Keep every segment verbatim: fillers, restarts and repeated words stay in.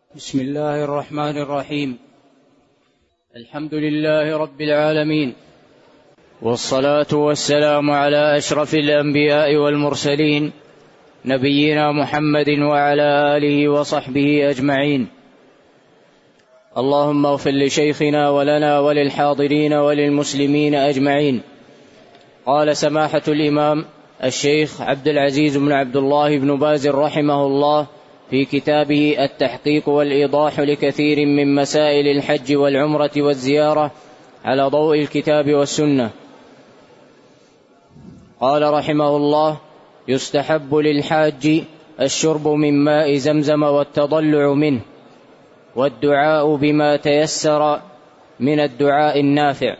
بسم الله الرحمن الرحيم. الحمد لله رب العالمين، والصلاة والسلام على أشرف الأنبياء والمرسلين، نبينا محمد وعلى آله وصحبه أجمعين. اللهم اغفر لشيخنا ولنا وللحاضرين وللمسلمين أجمعين. قال سماحة الإمام الشيخ عبد العزيز بن عبد الله بن باز رحمه الله في كتابه التحقيق والإيضاح لكثير من مسائل الحج والعمرة والزيارة على ضوء الكتاب والسنة، قال رحمه الله: يستحب للحاج الشرب من ماء زمزم والتضلع منه، والدعاء بما تيسر من الدعاء النافع،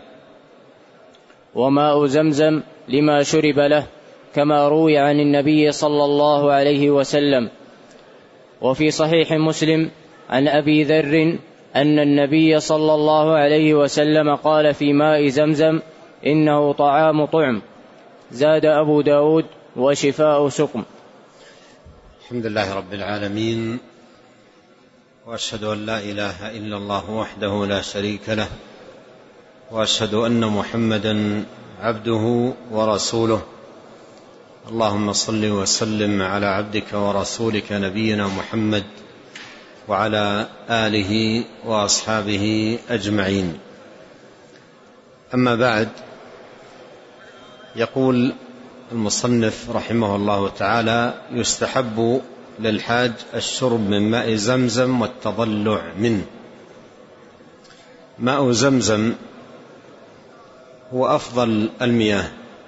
وماء زمزم لما شرب له، كما روي عن النبي صلى الله عليه وسلم. وفي صحيح مسلم عن أبي ذر أن النبي صلى الله عليه وسلم قال في ماء زمزم: إنه طعام طعم. زاد أبو داود: وشفاء سقم. الحمد لله رب العالمين، وأشهد أن لا إله إلا الله وحده لا شريك له، وأشهد أن محمدا عبده ورسوله. اللهم صل وسلم على عبدك ورسولك نبينا محمد وعلى آله وأصحابه أجمعين. أما بعد، يقول المصنف رحمه الله تعالى: يستحب للحاج الشرب من ماء زمزم والتضلع منه. ماء زمزم هو أفضل المياه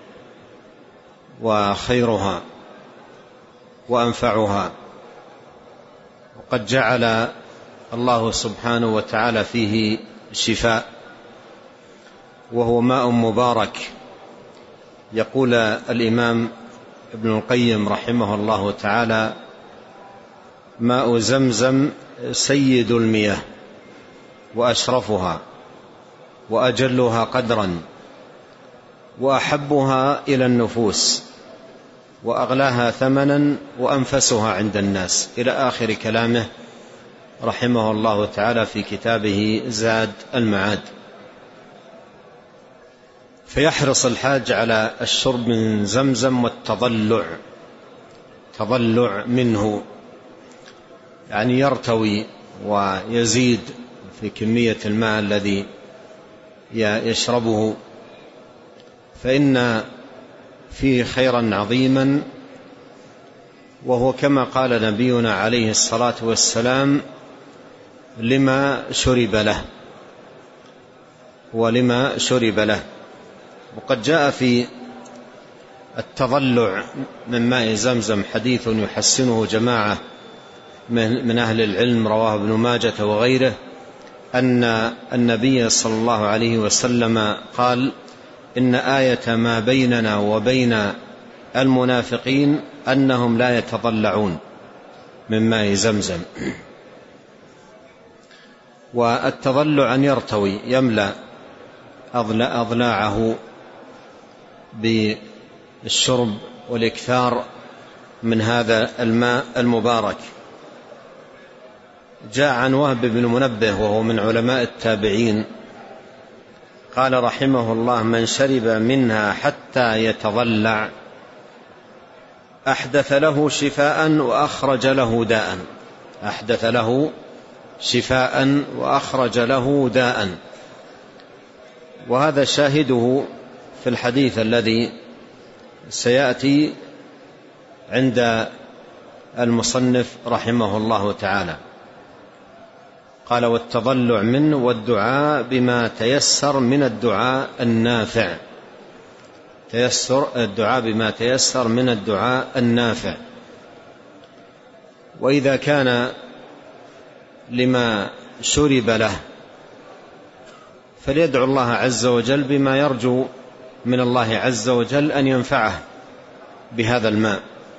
وخيرها وأنفعها، وقد جعل الله سبحانه وتعالى فيه شفاء، وهو ماء مبارك. يقول الإمام ابن القيم رحمه الله تعالى: ماء زمزم سيد المياه وأشرفها وأجلها قدرا وأحبها إلى النفوس وأغلاها ثمنا وأنفسها عند الناس، إلى آخر كلامه رحمه الله تعالى في كتابه زاد المعاد. فيحرص الحاج على الشرب من زمزم والتضلع، تضلع منه يعني يرتوي ويزيد في كمية الماء الذي يشربه، فإن فيه خيرا عظيما، وهو كما قال نبينا عليه الصلاة والسلام: لما شرب له، ولما شرب له. وقد جاء في التضلع من ماء زمزم حديث يحسنه جماعة من أهل العلم، رواه ابن ماجة وغيره، أن النبي صلى الله عليه وسلم قال: إن آية ما بيننا وبين المنافقين أنهم لا يتضلعون من ماء زمزم. والتضلع أن يرتوي، يملأ أضلاعه بالشرب والإكثار من هذا الماء المبارك. جاء عن وهب بن منبه وهو من علماء التابعين قال رحمه الله: من شرب منها حتى يتضلع أحدث له شفاء وأخرج له داء. أحدث له شفاء وأخرج له داء. وهذا شاهده في الحديث الذي سيأتي عند المصنف رحمه الله تعالى. قال: والتضلع منه، والدعاء بما تيسر من الدعاء النافع. تيسر الدعاء بما تيسر من الدعاء النافع. وإذا كان لما شرب له فليدعو الله عز وجل بما يرجو من الله عز وجل أن ينفعه بهذا الماء.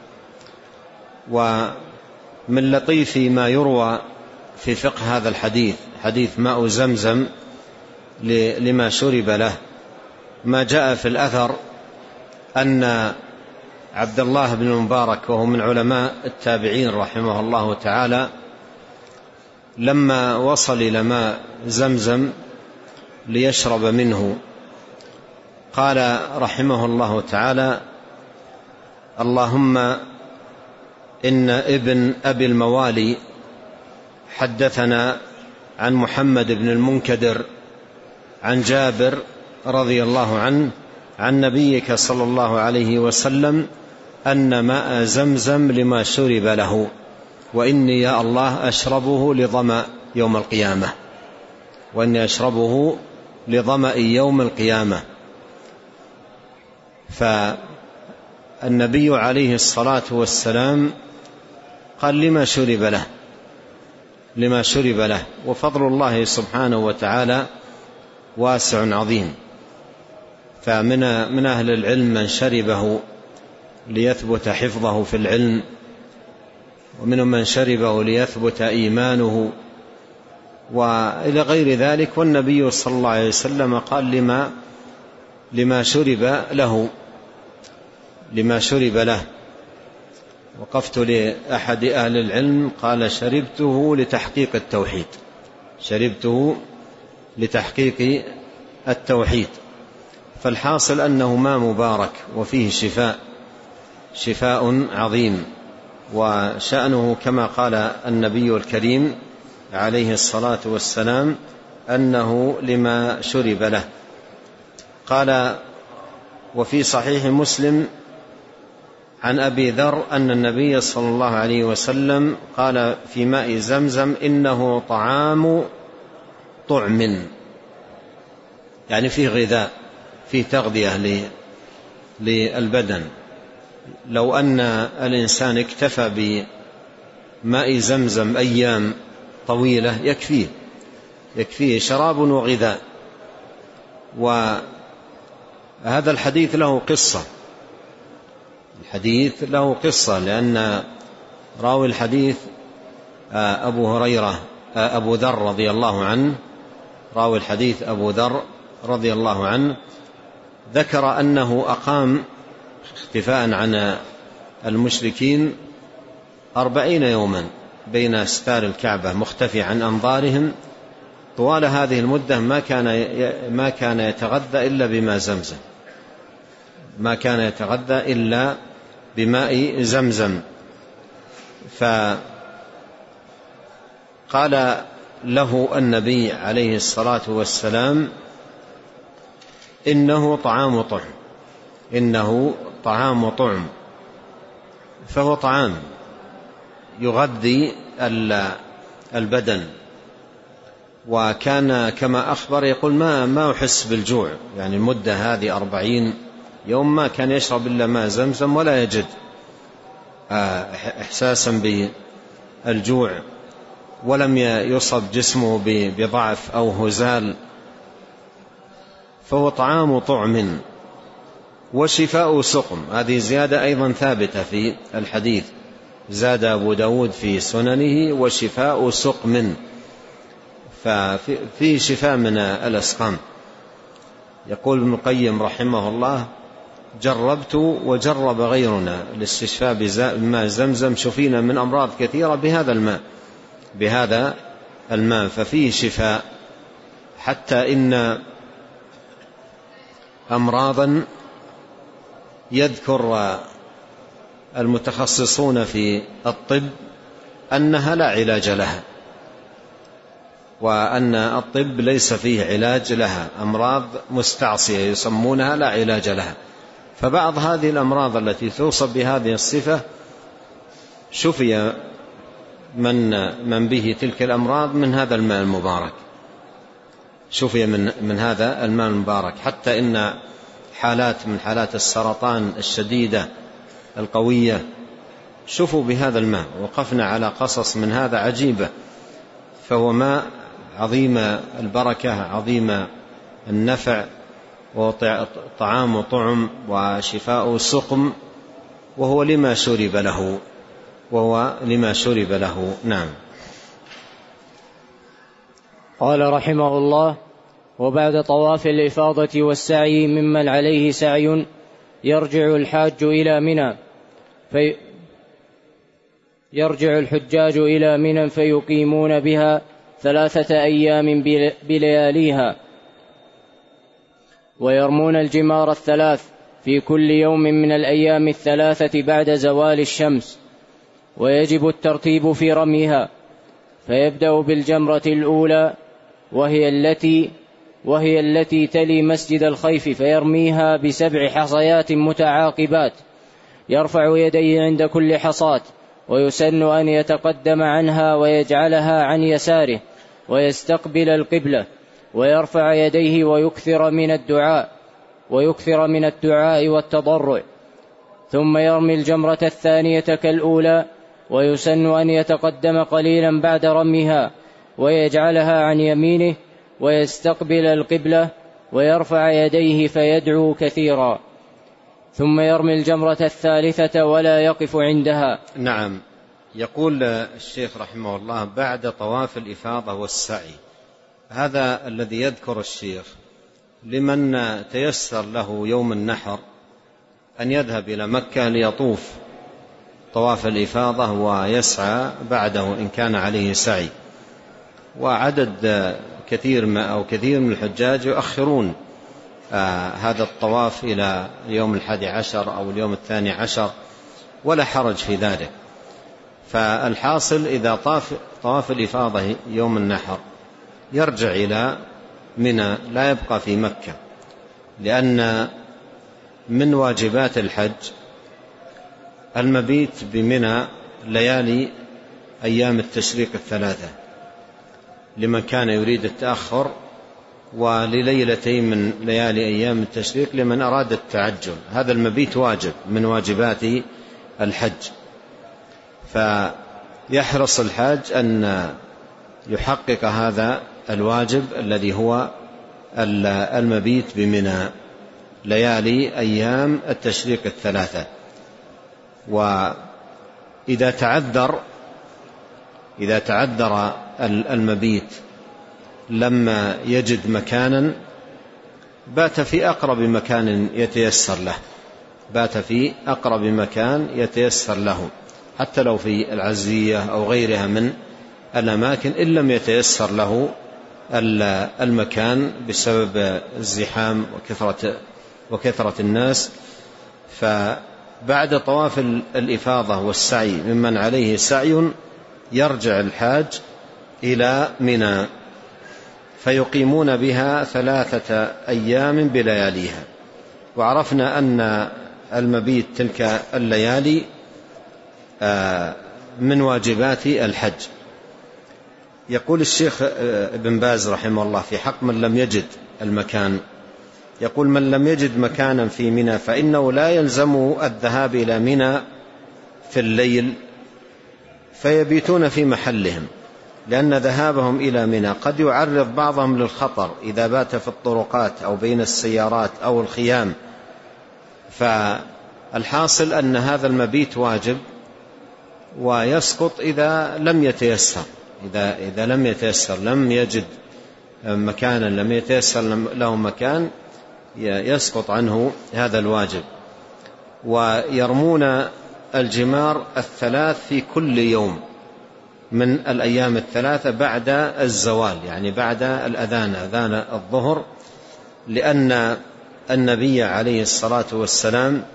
ومن لطيف ما يروى في فقه هذا الحديث، حديث ماء زمزم لما شرب له، ما جاء في الأثر أن عبد الله بن المبارك وهو من علماء التابعين رحمه الله تعالى لما وصل إلى ماء زمزم ليشرب منه قال رحمه الله تعالى: اللهم إن ابن أبي الموالي حدثنا عن محمد بن المنكدر عن جابر رضي الله عنه عن نبيك صلى الله عليه وسلم أن ماء زمزم لما شرب له، وإني يا الله أشربه لظمأ يوم القيامة، وإني أشربه لظمأ يوم القيامة. فالنبي عليه الصلاة والسلام قال لما شرب له، لما شرب له، وفضل الله سبحانه وتعالى واسع عظيم. فمن من أهل العلم من شربه ليثبت حفظه في العلم، ومنهم من شربه ليثبت إيمانه، وإلى غير ذلك. والنبي صلى الله عليه وسلم قال لما لما شرب له، لما شرب له. وقفت لأحد أهل العلم قال: شربته لتحقيق التوحيد، شربته لتحقيق التوحيد. فالحاصل أنه ماء مبارك وفيه شفاء، شفاء عظيم، وشأنه كما قال النبي الكريم عليه الصلاة والسلام أنه لما شرب له. قال: وفي صحيح مسلم عن أبي ذر أن النبي صلى الله عليه وسلم قال في ماء زمزم: إنه طعام طعم، يعني فيه غذاء، فيه تغذية للبدن. لو أن الإنسان اكتفى بماء زمزم أيام طويلة يكفيه، يكفيه شراب وغذاء. وهذا الحديث له قصة، الحديث له قصة، لأن راوي الحديث أبو هريرة أبو ذر رضي الله عنه، راوي الحديث أبو ذر رضي الله عنه ذكر أنه أقام اختفاء عن المشركين أربعين يوما بين ستار الكعبة مختفي عن أنظارهم. طوال هذه المدة ما كان ما كان يتغذى إلا بماء زمزم، ما كان يتغذى إلا بماء زمزم. فقال له النبي عليه الصلاة والسلام: إنه طعام طعم، إنه طعام طعم، فهو طعام يغذي البدن. وكان كما أخبر يقول ما ما أحس بالجوع، يعني المدة هذه أربعين يوم ما كان يشرب إلا ماء زمزم ولا يجد إحساسا بالجوع، ولم يصب جسمه بضعف أو هزال. فهو طعام طعم وشفاء سقم. هذه زيادة أيضا ثابتة في الحديث، زاد أبو داود في سننه: وشفاء سقم، ففي شفاء من الأسقام. يقول ابن القيم رحمه الله: جربت وجرب غيرنا الاستشفاء بماء زمزم، شفينا من أمراض كثيرة بهذا الماء، بهذا الماء، ففيه شفاء. حتى إن أمراضا يذكر المتخصصون في الطب أنها لا علاج لها، وأن الطب ليس فيه علاج لها، أمراض مستعصية يسمونها لا علاج لها. فبعض هذه الأمراض التي توصف بهذه الصفة شفي من من به تلك الأمراض من هذا الماء المبارك، شفي من من هذا الماء المبارك. حتى إن حالات من حالات السرطان الشديدة القوية شفوا بهذا الماء. وقفنا على قصص من هذا عجيبة. فهو ماء عظيم البركة، عظيم النفع، وطعام طعم وشفاء سقم، وهو لما شرب له، وهو لما شرب له. نعم. قال رحمه الله: وبعد طواف الإفاضة والسعي ممن عليه سعي يرجع الحاج إلى منى في يرجع الحجاج إلى منى فيقيمون بها ثلاثة أيام بلياليها، ويرمون الجمار الثلاث في كل يوم من الأيام الثلاثة بعد زوال الشمس، ويجب الترتيب في رميها، فيبدأ بالجمرة الأولى وهي التي وهي التي تلي مسجد الخيف، فيرميها بسبع حصيات متعاقبات، يرفع يديه عند كل حصاة، ويسن أن يتقدم عنها ويجعلها عن يساره ويستقبل القبلة، ويرفع يديه ويكثر من الدعاء ويكثر من الدعاء والتضرع، ثم يرمي الجمرة الثانية كالأولى، ويسن أن يتقدم قليلا بعد رميها ويجعلها عن يمينه ويستقبل القبلة ويرفع يديه فيدعو كثيرا، ثم يرمي الجمرة الثالثة ولا يقف عندها. نعم. يقول الشيخ رحمه الله: بعد طواف الإفاضة والسعي. هذا الذي يذكر الشيخ لمن تيسر له يوم النحر أن يذهب إلى مكة ليطوف طواف الإفاضة ويسعى بعده إن كان عليه سعي، وعدد كثير ما أو كثير من الحجاج يؤخرون آه هذا الطواف إلى اليوم الحادي عشر أو اليوم الثاني عشر، ولا حرج في ذلك. فالحاصل إذا طاف طواف الإفاضة يوم النحر يرجع إلى منى، لا يبقى في مكة، لأن من واجبات الحج المبيت بمنى ليالي أيام التشريق الثلاثة لمن كان يريد التأخر، ولليلتين من ليالي أيام التشريق لمن أراد التعجل. هذا المبيت واجب من واجبات الحج، فيحرص الحاج أن يحقق هذا الواجب الذي هو المبيت بمنى ليالي أيام التشريق الثلاثة. وإذا تعذر إذا تعذر المبيت لما يجد مكانا بات في أقرب مكان يتيسر له بات في أقرب مكان يتيسر له حتى لو في العزية أو غيرها من الأماكن، إن لم يتيسر له المكان بسبب الزحام وكثرة وكثرة الناس. فبعد طواف الإفاضة والسعي ممن عليه سعي يرجع الحاج إلى منى فيقيمون بها ثلاثة أيام بلياليها. وعرفنا أن المبيت تلك الليالي من واجبات الحج. يقول الشيخ ابن باز رحمه الله في حق من لم يجد المكان، يقول: من لم يجد مكانا في منى فإنه لا يلزمه الذهاب إلى منى في الليل فيبيتون في محلهم، لأن ذهابهم إلى منى قد يعرض بعضهم للخطر إذا بات في الطرقات أو بين السيارات أو الخيام. فالحاصل أن هذا المبيت واجب ويسقط إذا لم يتيسر إذا, إذا لم يتيسر لم يجد مكانا لم يتيسر له مكان يسقط عنه هذا الواجب. ويرمون الجمار الثلاث في كل يوم من الأيام الثلاثة بعد الزوال، يعني بعد الأذان أذان الظهر، لأن النبي عليه الصلاة والسلام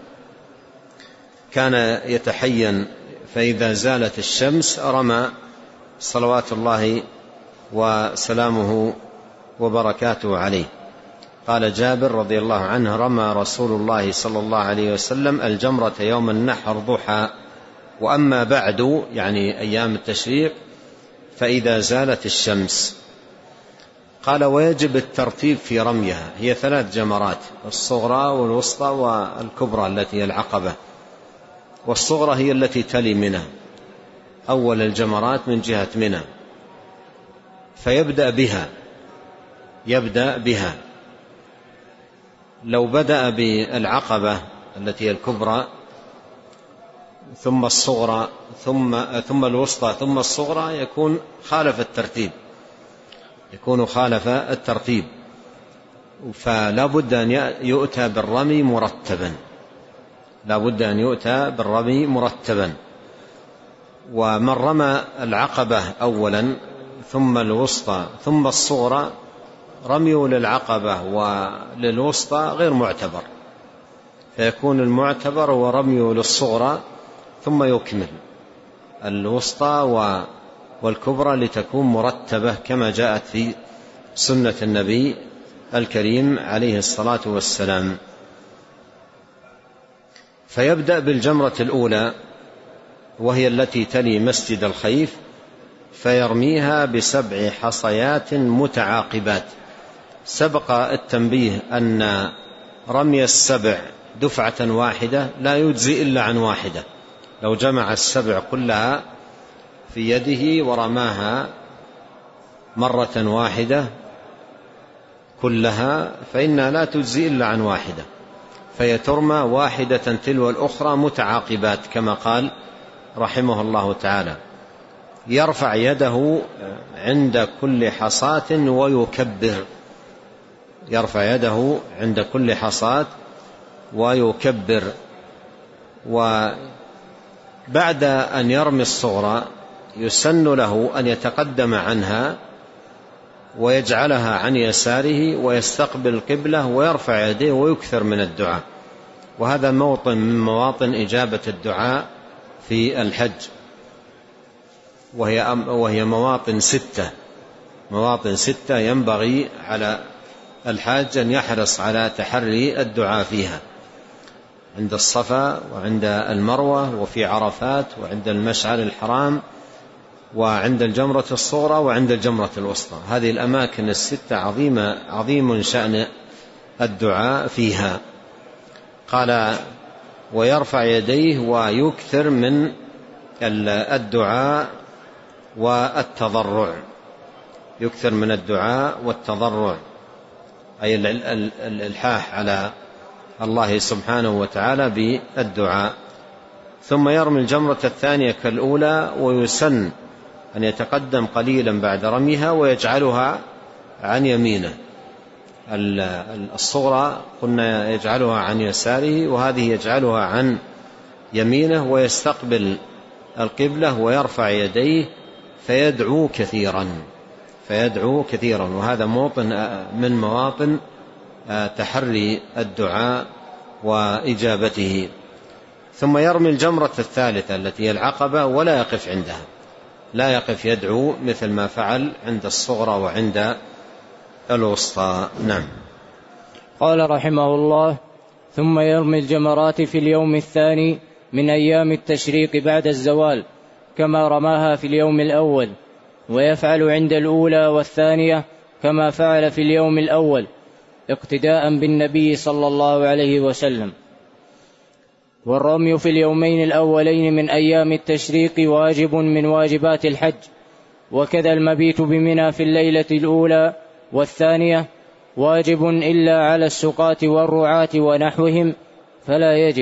كان يتحين فإذا زالت الشمس رمى صلوات الله وسلامه وبركاته عليه. قال جابر رضي الله عنه: رمى رسول الله صلى الله عليه وسلم الجمرة يوم النحر ضحى، وأما بعد يعني أيام التشريق فإذا زالت الشمس. قال: ويجب الترتيب في رميها، هي ثلاث جمرات: الصغرى والوسطى والكبرى التي هي العقبة. والصغرى هي التي تلي منى، أول الجمرات من جهة منى، فيبدأ بها يبدأ بها لو بدأ بالعقبة التي هي الكبرى ثم الصغرى ثم ثم الوسطى ثم الصغرى يكون خالف الترتيب يكون خالف الترتيب فلا بد أن يؤتى بالرمي مرتبا لا بد أن يؤتى بالرمي مرتبا ومن رمى العقبة أولا ثم الوسطى ثم الصغرى رميه للعقبة وللوسطى غير معتبر، فيكون المعتبر هو رميه للصغرى ثم يكمل الوسطى والكبرى لتكون مرتبة كما جاءت في سنة النبي الكريم عليه الصلاة والسلام. فيبدأ بالجمرة الأولى وهي التي تلي مسجد الخيف، فيرميها بسبع حصيات متعاقبات. سبق التنبيه أن رمي السبع دفعة واحدة لا يجزي إلا عن واحدة، لو جمع السبع كلها في يده ورماها مرة واحدة كلها فإنها لا تجزي إلا عن واحدة، فيترمى واحدة تلو الأخرى متعاقبات كما قال رحمه الله تعالى. يرفع يده عند كل حصاة ويكبر، يرفع يده عند كل حصاة ويكبر. وبعد أن يرمي الصغرى يسن له أن يتقدم عنها ويجعلها عن يساره ويستقبل القبلة ويرفع يديه ويكثر من الدعاء، وهذا موطن من مواطن إجابة الدعاء في الحج، وهي وهي مواطن ستة مواطن ستة ينبغي على الحاج أن يحرص على تحري الدعاء فيها: عند الصفا وعند المروة وفي عرفات وعند المشعر الحرام وعند الجمرة الصغرى وعند الجمرة الوسطى. هذه الأماكن الستة عظيمة عظيم شأن الدعاء فيها. قال: ويرفع يديه ويكثر من الدعاء والتضرع، يكثر من الدعاء والتضرع أي الإلحاح على الله سبحانه وتعالى بالدعاء. ثم يرمي الجمرة الثانية كالأولى، ويسن أن يتقدم قليلا بعد رميها ويجعلها عن يمينه. الصغرى قلنا يجعلها عن يساره، وهذه يجعلها عن يمينه ويستقبل القبلة ويرفع يديه فيدعو كثيرا فيدعو كثيرا وهذا موطن من مواطن تحري الدعاء وإجابته. ثم يرمي الجمرة الثالثة التي هي العقبة ولا يقف عندها، لا يقف يدعو مثل ما فعل عند الصغرى وعند الوسطى. نعم. قال رحمه الله: ثم يرمي الجمرات في اليوم الثاني من أيام التشريق بعد الزوال كما رماها في اليوم الأول، ويفعل عند الأولى والثانية كما فعل في اليوم الأول اقتداء بالنبي صلى الله عليه وسلم. والرمي في اليومين الأولين من أيام التشريق واجب من واجبات الحج، وكذا المبيت بمنى في الليلة الأولى والثانية واجب إلا على السقاة والرعاة ونحوهم فلا يجب.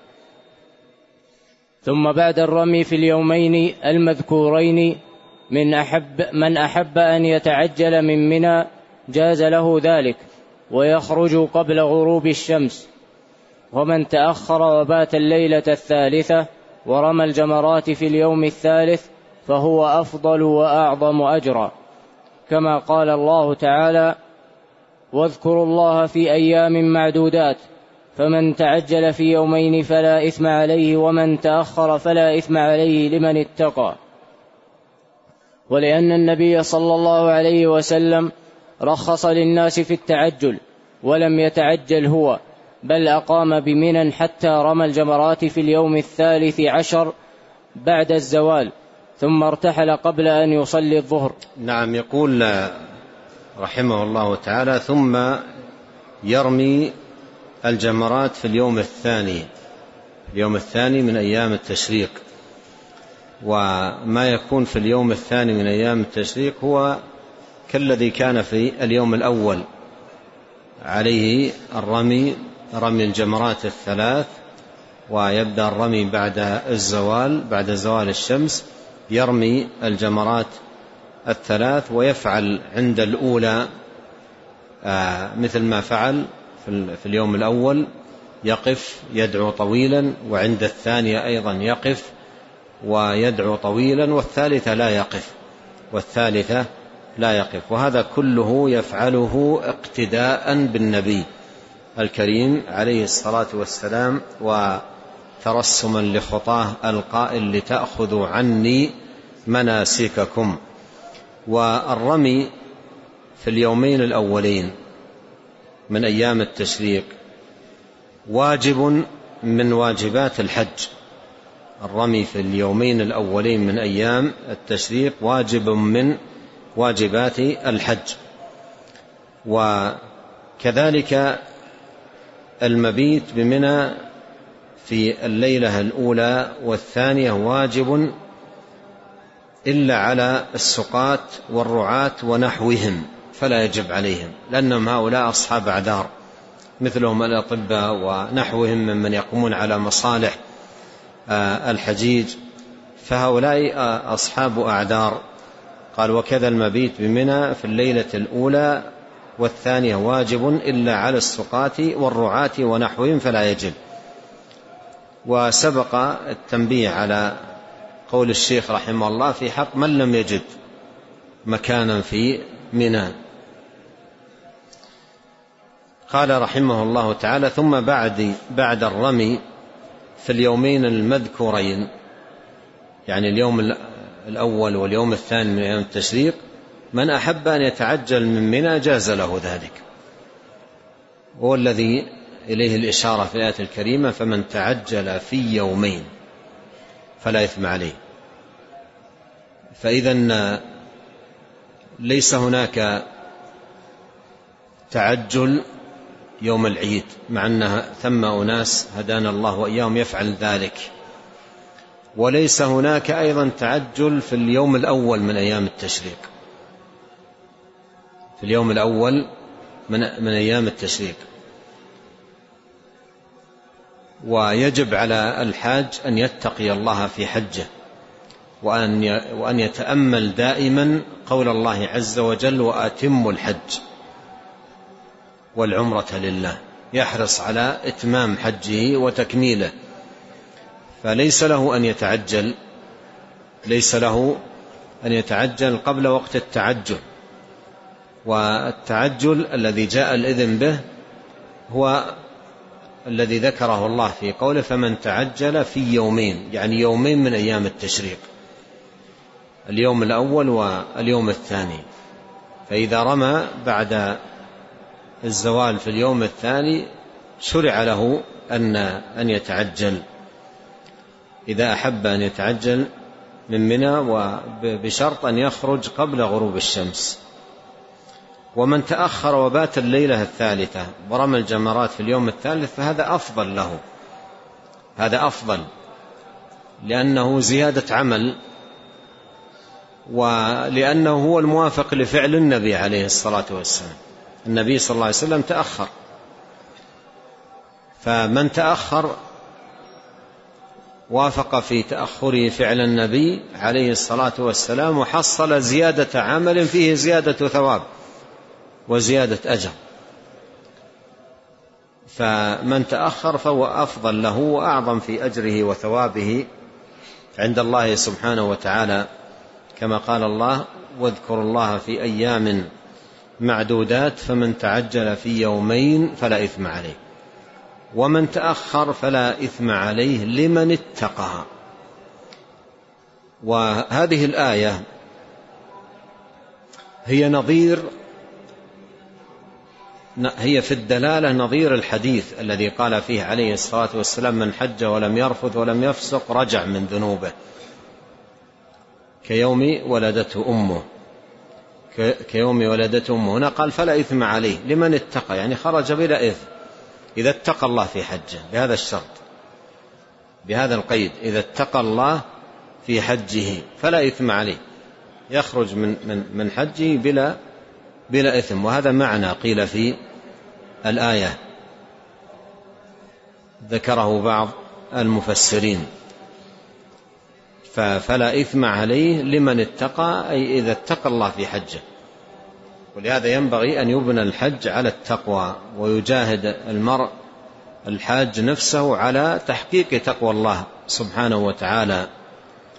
ثم بعد الرمي في اليومين المذكورين من أحب من أحب أن يتعجل من منى جاز له ذلك ويخرج قبل غروب الشمس، ومن تأخر وبات الليلة الثالثة ورمى الجمرات في اليوم الثالث فهو أفضل وأعظم أجرا، كما قال الله تعالى: واذكروا الله في أيام معدودات فمن تعجل في يومين فلا إثم عليه ومن تأخر فلا إثم عليه لمن اتقى. ولأن النبي صلى الله عليه وسلم رخص للناس في التعجل ولم يتعجل هو، بل أقام بمنى حتى رمى الجمرات في اليوم الثالث عشر بعد الزوال ثم ارتحل قبل أن يصلي الظهر. نعم. يقول رحمه الله تعالى: ثم يرمي الجمرات في اليوم الثاني اليوم الثاني من أيام التشريق. وما يكون في اليوم الثاني من أيام التشريق هو كالذي كان في اليوم الأول، عليه الرمي رمي الجمرات الثلاث، ويبدأ الرمي بعد الزوال بعد زوال الشمس يرمي الجمرات الثلاث، ويفعل عند الأولى مثل ما فعل في اليوم الأول، يقف يدعو طويلا، وعند الثانية أيضا يقف ويدعو طويلا، والثالثة لا يقف والثالثة لا يقف وهذا كله يفعله اقتداء بالنبي الكريم عليه الصلاة والسلام وترسما لخطاه القائل: لتأخذوا عني مناسككم. والرمي في اليومين الأولين من أيام التشريق واجب من واجبات الحج. الرمي في اليومين الأولين من أيام التشريق واجب من واجبات الحج. وكذلك المبيت بمنى في الليلة الأولى والثانية واجب إلا على السقاة والرعاة ونحوهم، فلا يجب عليهم، لأنهم هؤلاء أصحاب أعذار مثلهم الأطباء ونحوهم ممن يقومون على مصالح الحجيج، فهؤلاء أصحاب أعذار. قال: وكذا المبيت بمنى في الليلة الأولى والثانية واجب إلا على السقاة والرعاة ونحوهم فلا يجب. وسبق التنبيه على قول الشيخ رحمه الله في حق من لم يجد مكانا في منى. قال رحمه الله تعالى: ثم بعد بعد الرمي في اليومين المذكورين، يعني اليوم الأول واليوم الثاني من أيام التشريق، من أحب أن يتعجل من منى جاز له ذلك، هو الذي إليه الإشارة في الآية الكريمة: فمن تعجل في يومين فلا إثم عليه. فإذا ليس هناك تعجل يوم العيد، مع أن ثم أناس هدانا الله وإياهم يفعل ذلك، وليس هناك أيضا تعجل في اليوم الأول من أيام التشريق، في اليوم الأول من, من أيام التشريق. ويجب على الحاج أن يتقي الله في حجه، وأن وأن يتأمل دائما قول الله عز وجل: وأتموا الحج والعمرة لله، يحرص على إتمام حجه وتكميله، فليس له أن يتعجل ليس له أن يتعجل قبل وقت التعجل. والتعجل الذي جاء الإذن به هو الذي ذكره الله في قوله: فمن تعجل في يومين، يعني يومين من أيام التشريق، اليوم الأول واليوم الثاني. فإذا رمى بعد الزوال في اليوم الثاني شرع له أن أن يتعجل إذا أحب أن يتعجل من منى، وبشرط أن يخرج قبل غروب الشمس. ومن تأخر وبات الليلة الثالثة ورمى الجمرات في اليوم الثالث فهذا أفضل له، هذا أفضل لأنه زيادة عمل، ولأنه هو الموافق لفعل النبي عليه الصلاة والسلام. النبي صلى الله عليه وسلم تأخر، فمن تأخر وافق في تأخره فعل النبي عليه الصلاة والسلام، وحصل زيادة عمل فيه زيادة ثواب وزيادة أجر. فمن تأخر فهو أفضل له وأعظم في أجره وثوابه عند الله سبحانه وتعالى، كما قال الله: واذكروا الله في أيام معدودات فمن تعجل في يومين فلا إثم عليه، ومن تأخر فلا إثم عليه لمن اتقى. وهذه الآية هي نظير هي في الدلالة نظير الحديث الذي قال فيه عليه الصلاة والسلام: من حج ولم يرفث ولم يفسق رجع من ذنوبه كيوم ولدته أمه كيوم ولدته أمه. هنا قال: فلا إثم عليه لمن اتقى، يعني خرج بلا إثم إذا اتقى الله في حجه، بهذا الشرط، بهذا القيد: إذا اتقى الله في حجه فلا إثم عليه، يخرج من من من حجه بلا بلا إثم. وهذا معنى قيل في الآية ذكره بعض المفسرين، فلا إثم عليه لمن اتقى، أي إذا اتقى الله في حجه. ولهذا ينبغي أن يبنى الحج على التقوى، ويجاهد المرء الحاج نفسه على تحقيق تقوى الله سبحانه وتعالى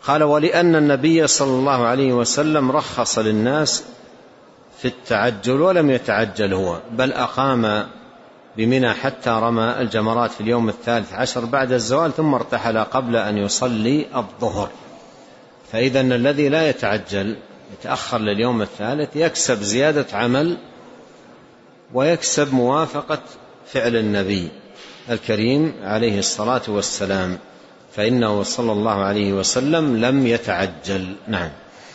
قال: ولأن النبي صلى الله عليه وسلم رخص للناس في التعجل ولم يتعجل هو، بل أقام بمنى حتى رمى الجمرات في اليوم الثالث عشر بعد الزوال، ثم ارتحل قبل أن يصلي الظهر. فإذا الذي لا يتعجل يتأخر لليوم الثالث يكسب زيادة عمل ويكسب موافقة فعل النبي الكريم عليه الصلاة والسلام، فإنه صلى الله عليه وسلم لم يتعجل. نعم.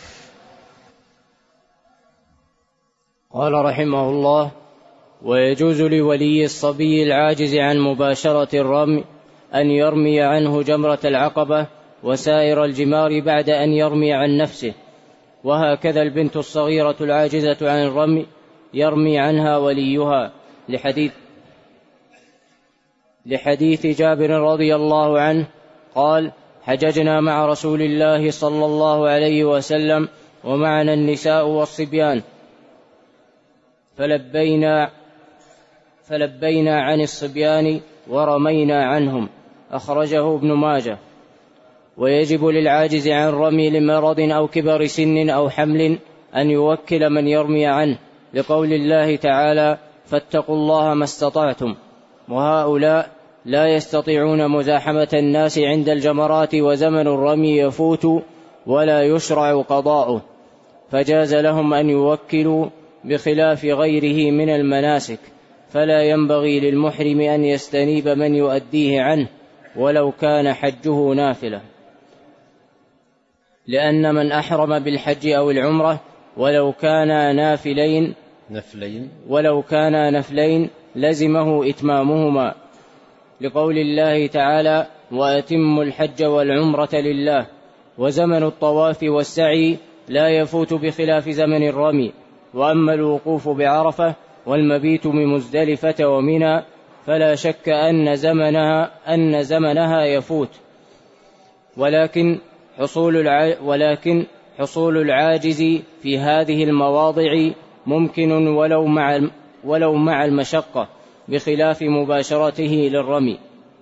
قال رحمه الله: ويجوز لولي الصبي العاجز عن مباشرة الرمي أن يرمي عنه جمرة العقبة وسائر الجمار بعد أن يرمي عن نفسه، وهكذا البنت الصغيرة العاجزة عن الرمي يرمي عنها وليها، لحديث لحديث جابر رضي الله عنه قال: حججنا مع رسول الله صلى الله عليه وسلم ومعنا النساء والصبيان فلبينا فلبينا عن الصبيان ورمينا عنهم، أخرجه ابن ماجه. ويجب للعاجز عن الرمي لمرض أو كبر سن أو حمل أن يوكل من يرمي عنه، لقول الله تعالى: فاتقوا الله ما استطعتم. وهؤلاء لا يستطيعون مزاحمة الناس عند الجمرات، وزمن الرمي يفوت ولا يشرع قضاؤه، فجاز لهم أن يوكلوا بخلاف غيره من المناسك، فلا ينبغي للمحرم أن يستنيب من يؤديه عنه ولو كان حجه نافلة، لأن من أحرم بالحج أو العمرة ولو كان نافلين نفلين ولو كان نفلين لزمه إتمامهما، لقول الله تعالى: وأتموا الحج والعمرة لله. وزمن الطواف والسعي لا يفوت بخلاف زمن الرمي. وأما الوقوف بعرفة والمبيت بمزدلفة ومنى فلا شك أن زمنها, أن زمنها يفوت، ولكن حصول, الع... ولكن حصول العاجز في هذه المواضع ممكن ولو مع, ولو مع المشقة، بخلاف مباشرته للرمي.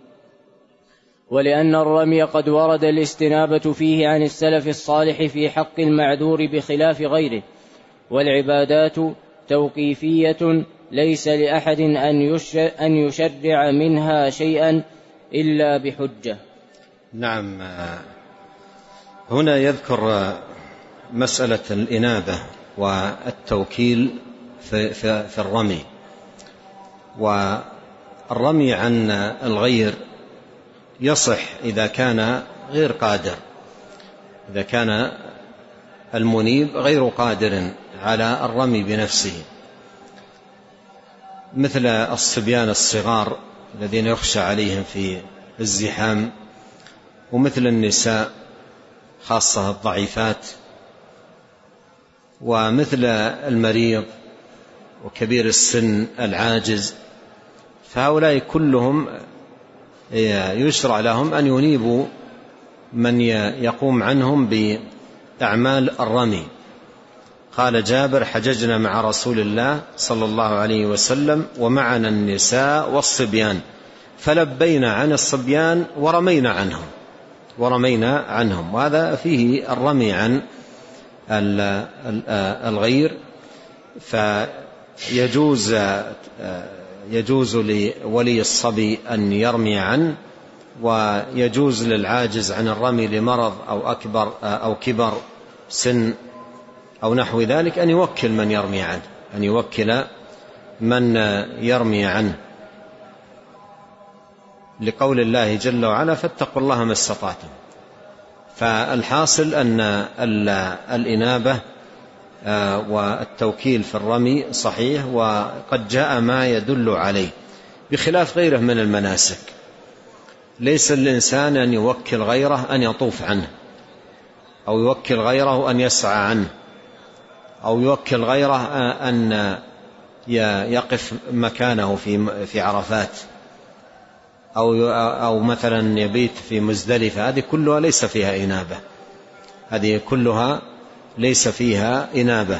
ولأن الرمي قد ورد الاستنابة فيه عن السلف الصالح في حق المعذور بخلاف غيره، والعبادات توقيفية ليس لأحد أن يشرع منها شيئا إلا بحجة. نعم. هنا يذكر مسألة الإنابة والتوكيل في, في, في الرمي. والرمي عن الغير يصح إذا كان غير قادر، إذا كان المنيب غير قادر على الرمي بنفسه، مثل الصبيان الصغار الذين يخشى عليهم في الزحام، ومثل النساء خاصة الضعيفات، ومثل المريض وكبير السن العاجز، فهؤلاء كلهم يشرع لهم أن ينيبوا من يقوم عنهم بأعمال الرمي. قال جابر: حججنا مع رسول الله صلى الله عليه وسلم ومعنا النساء والصبيان فلبينا عن الصبيان ورمينا عنهم ورمينا عنهم وهذا فيه الرمي عن الغير. فيجوز يجوز لولي الصبي أن يرمي عنه، ويجوز للعاجز عن الرمي لمرض أو أكبر أو كبر سن أو نحو ذلك أن يوكل من يرمي عنه أن يوكل من يرمي عنه، لقول الله جل وعلا: فاتقوا الله ما استطعتم. فالحاصل أن الإنابة والتوكيل في الرمي صحيح، وقد جاء ما يدل عليه، بخلاف غيره من المناسك. ليس الإنسان أن يوكل غيره أن يطوف عنه، أو يوكل غيره أن يسعى عنه، أو يوكل غيره أن يقف مكانه في في عرفات، أو أو مثلا يبيت في مزدلفة. هذه كلها ليس فيها إنابة، هذه كلها ليس فيها إنابة،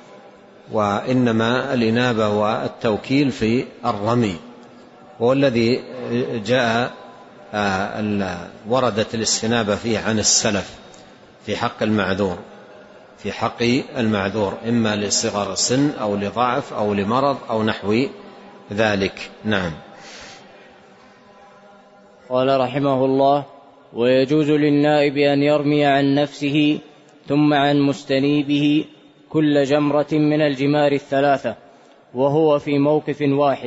وإنما الإنابة والتوكيل في الرمي، والذي جاء وردت الاستنابة فيه عن السلف في حق المعذور في حق المعذور إما لصغر السن أو لضعف أو لمرض أو نحو ذلك. نعم. قال رحمه الله: ويجوز للنائب أن يرمي عن نفسه ثم عن مستنيبه كل جمرة من الجمار الثلاثة وهو في موقف واحد،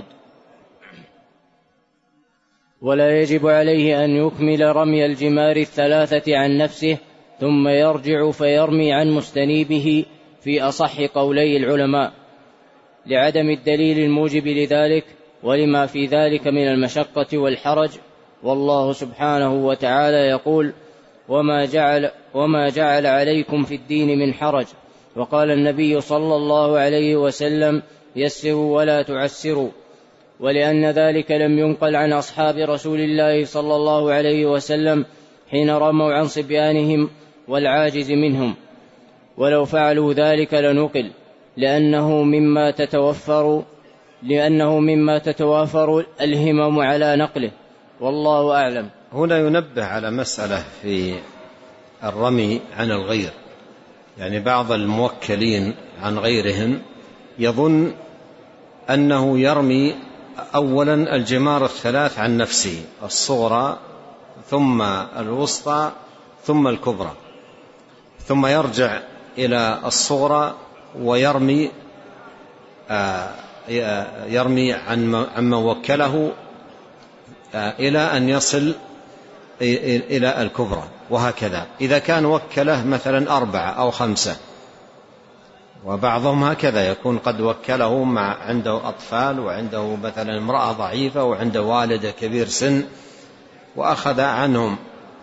ولا يجب عليه أن يكمل رمي الجمار الثلاثة عن نفسه ثم يرجع فيرمي عن مستنيبه في أصح قولي العلماء، لعدم الدليل الموجب لذلك ولما في ذلك من المشقة والحرج. والله سبحانه وتعالى يقول: وما جعل, وما جعل عليكم في الدين من حرج. وقال النبي صلى الله عليه وسلم: يسروا ولا تعسروا. ولأن ذلك لم ينقل عن أصحاب رسول الله صلى الله عليه وسلم حين رموا عن صبيانهم والعاجز منهم، ولو فعلوا ذلك لنقل، لأنه مما تتوفر لأنه مما تتوافر الهمم على نقله، والله أعلم. هنا ينبه على مسألة في الرمي عن الغير، يعني بعض الموكلين عن غيرهم يظن أنه يرمي أولا الجمار الثلاث عن نفسه، الصغرى ثم الوسطى ثم الكبرى، ثم يرجع إلى الصغرى ويرمي آه يرمي عن من وكله إلى أن يصل إلى الكبرى، وهكذا. إذا كان وكله مثلا أربعة أو خمسة، وبعضهم هكذا يكون قد وكله مع عنده أطفال وعنده مثلا امرأة ضعيفة وعنده والد كبير سن وأخذ عنهم،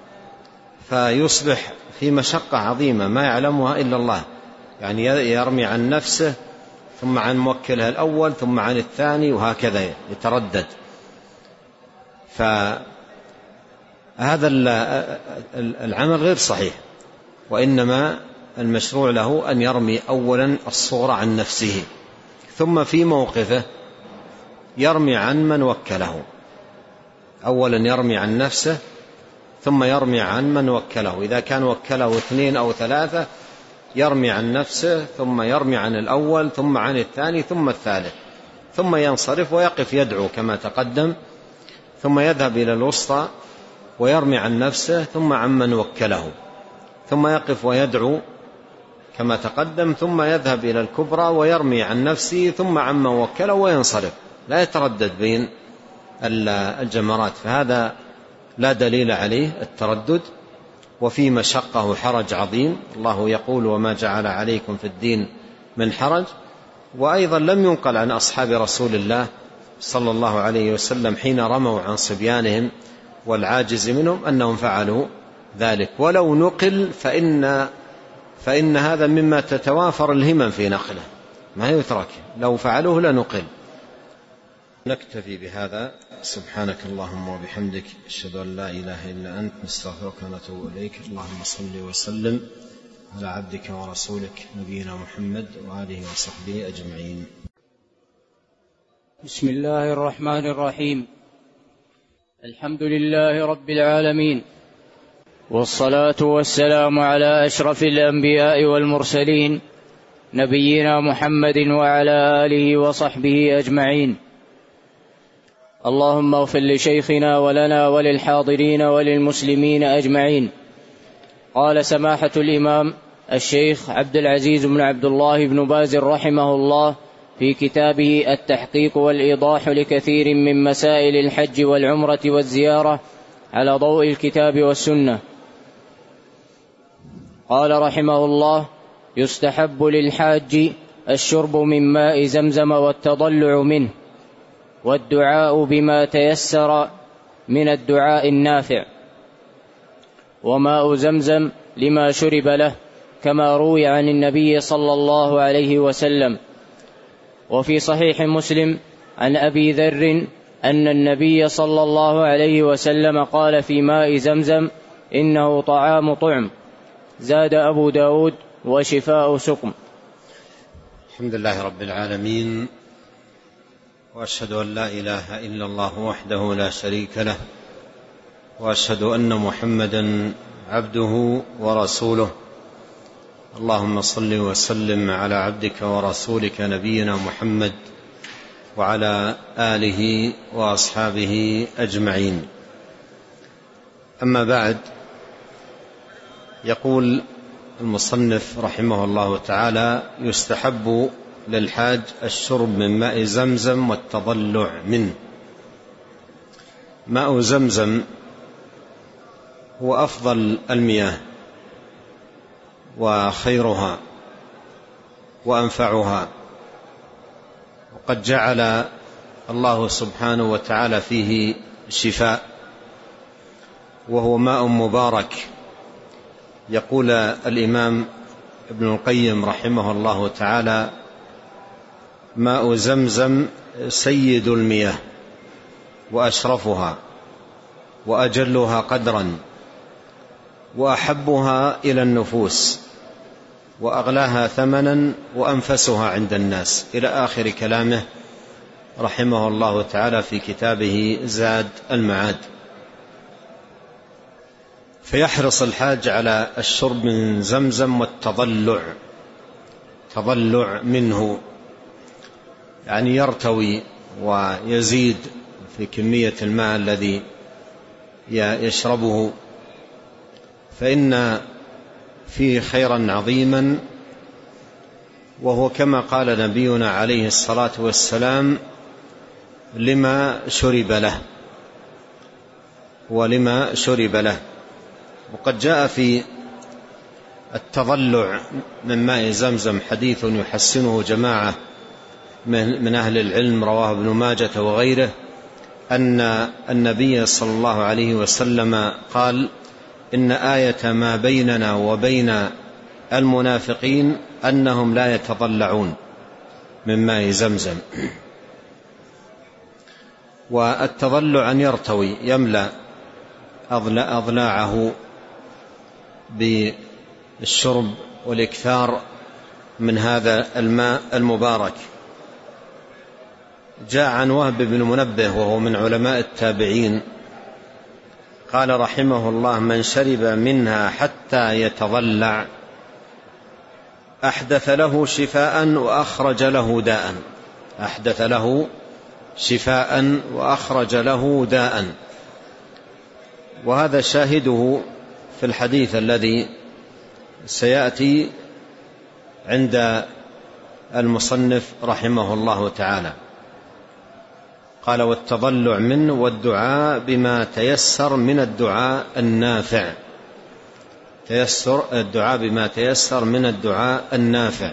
فيصبح في مشقة عظيمة ما يعلمها إلا الله، يعني يرمي عن نفسه ثم عن موكله الأول ثم عن الثاني وهكذا يتردد. فهذا العمل غير صحيح، وإنما المشروع له أن يرمي أولا الصغرى عن نفسه، ثم في موقفه يرمي عن من وكله. أولا يرمي عن نفسه ثم يرمي عن من وكله، إذا كان وكله اثنين أو ثلاثة يرمي عن نفسه ثم يرمي عن الأول ثم عن الثاني ثم الثالث، ثم ينصرف ويقف يدعو كما تقدم، ثم يذهب إلى الوسطى ويرمي عن نفسه ثم عن من وكله، ثم يقف ويدعو كما تقدم، ثم يذهب إلى الكبرى ويرمي عن نفسه ثم عن من وكله وينصرف، لا يتردد بين الجمرات. فهذا لا دليل عليه التردد، وفي مشقة وحرج عظيم. الله يقول: وما جعل عليكم في الدين من حرج. وأيضا لم ينقل عن أصحاب رسول الله صلى الله عليه وسلم حين رموا عن صبيانهم والعاجز منهم أنهم فعلوا ذلك، ولو نقل فإن, فإن هذا مما تتوافر الهمم في نقله، ما يترك، لو فعلوه لنقل. نكتفي بهذا. سبحانك اللهم وبحمدك، أشهد أن لا إله إلا أنت، نستغفرك ونتوب إليك. اللهم صل وسلم على عبدك ورسولك نبينا محمد وآله وصحبه أجمعين. بسم الله الرحمن الرحيم. الحمد لله رب العالمين، والصلاة والسلام على أشرف الأنبياء والمرسلين نبينا محمد وعلى آله وصحبه أجمعين. اللهم اغفر لشيخنا ولنا وللحاضرين وللمسلمين أجمعين. قال سماحة الإمام الشيخ عبد العزيز بن عبد الله بن باز رحمه الله في كتابه التحقيق والإيضاح لكثير من مسائل الحج والعمرة والزيارة على ضوء الكتاب والسنة، قال رحمه الله: يستحب للحاج الشرب من ماء زمزم والتضلع منه، والدعاء بما تيسر من الدعاء النافع، وماء زمزم لما شرب له، كما روي عن النبي صلى الله عليه وسلم. وفي صحيح مسلم عن أبي ذر أن النبي صلى الله عليه وسلم قال في ماء زمزم: إنه طعام طعم. زاد أبو داود: وشفاء سقم. الحمد لله رب العالمين، وأشهد أن لا إله إلا الله وحده لا شريك له، وأشهد أن محمدا عبده ورسوله اللهم صل وسلم على عبدك ورسولك نبينا محمد وعلى آله وأصحابه أجمعين. أما بعد، يقول المصنف رحمه الله تعالى: يستحب للحاج الشرب من ماء زمزم والتضلع منه. ماء زمزم هو أفضل المياه وخيرها وأنفعها، وقد جعل الله سبحانه وتعالى فيه شفاء، وهو ماء مبارك. يقول الإمام ابن القيم رحمه الله تعالى: ماء زمزم سيد المياه وأشرفها وأجلها قدرا وأحبها إلى النفوس وأغلاها ثمنا وأنفسها عند الناس، إلى آخر كلامه رحمه الله تعالى في كتابه زاد المعاد. فيحرص الحاج على الشرب من زمزم والتضلع، تضلع منه يعني يرتوي ويزيد في كمية الماء الذي يشربه، فإن فيه خيرا عظيما، وهو كما قال نبينا عليه الصلاة والسلام: لما شرب له ولما شرب له. وقد جاء في التضلع من ماء زمزم حديث يحسنه جماعة من أهل العلم، رواه ابن ماجة وغيره، أن النبي صلى الله عليه وسلم قال: إن آية ما بيننا وبين المنافقين أنهم لا يتضلعون من ماء زمزم. والتضلع أن يرتوي، يملأ أضلاعه بالشرب والإكثار من هذا الماء المبارك. جاء عن وهب بن منبه وهو من علماء التابعين قال رحمه الله: من شرب منها حتى يتضلع أحدث له شفاء وأخرج له داء. أحدث له شفاء وأخرج له داء. وهذا شاهده في الحديث الذي سيأتي عند المصنف رحمه الله تعالى. قال: والتضلع منه والدعاء بما تيسر من الدعاء النافع. تيسر الدعاء بما تيسر من الدعاء النافع.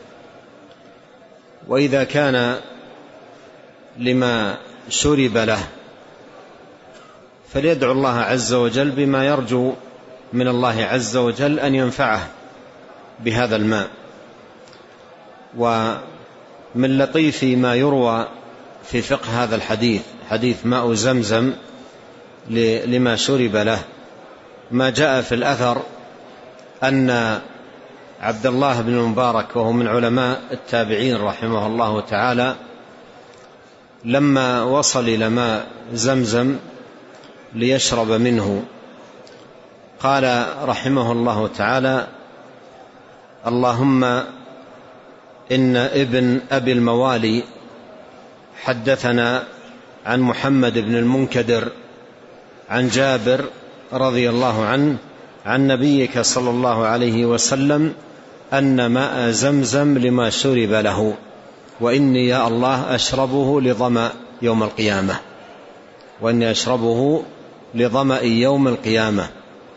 وإذا كان لما شرب له فليدعو الله عز وجل بما يرجو من الله عز وجل أن ينفعه بهذا الماء. ومن لطيف ما يروى في فقه هذا الحديث، حديث ماء زمزم لما شرب له، ما جاء في الأثر أن عبد الله بن المبارك وهو من علماء التابعين رحمه الله تعالى لما وصل إلى ماء زمزم ليشرب منه قال رحمه الله تعالى: اللهم إن ابن أبي الموالي حدثنا عن محمد بن المنكدر عن جابر رضي الله عنه عن نبيك صلى الله عليه وسلم أن ماء زمزم لما شرب له، وإني يا الله أشربه لظمأ يوم القيامة، وإني أشربه لظمأ يوم القيامة.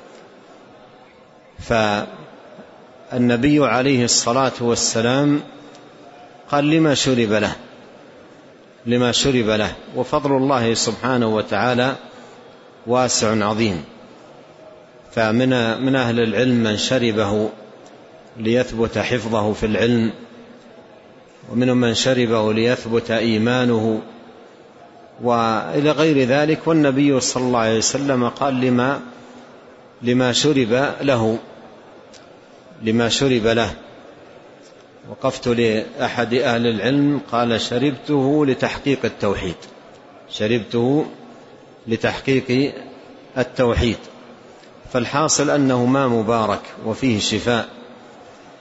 فالنبي عليه الصلاة والسلام قال: لما شرب له، لما شرب له. وفضل الله سبحانه وتعالى واسع عظيم. فمن من أهل العلم من شربه ليثبت حفظه في العلم، ومنهم من شربه ليثبت إيمانه، وإلى غير ذلك. والنبي صلى الله عليه وسلم قال: لما لما شرب له لما شرب له. وقفت لأحد أهل العلم قال: شربته لتحقيق التوحيد، شربته لتحقيق التوحيد. فالحاصل أنه ماء مبارك وفيه شفاء،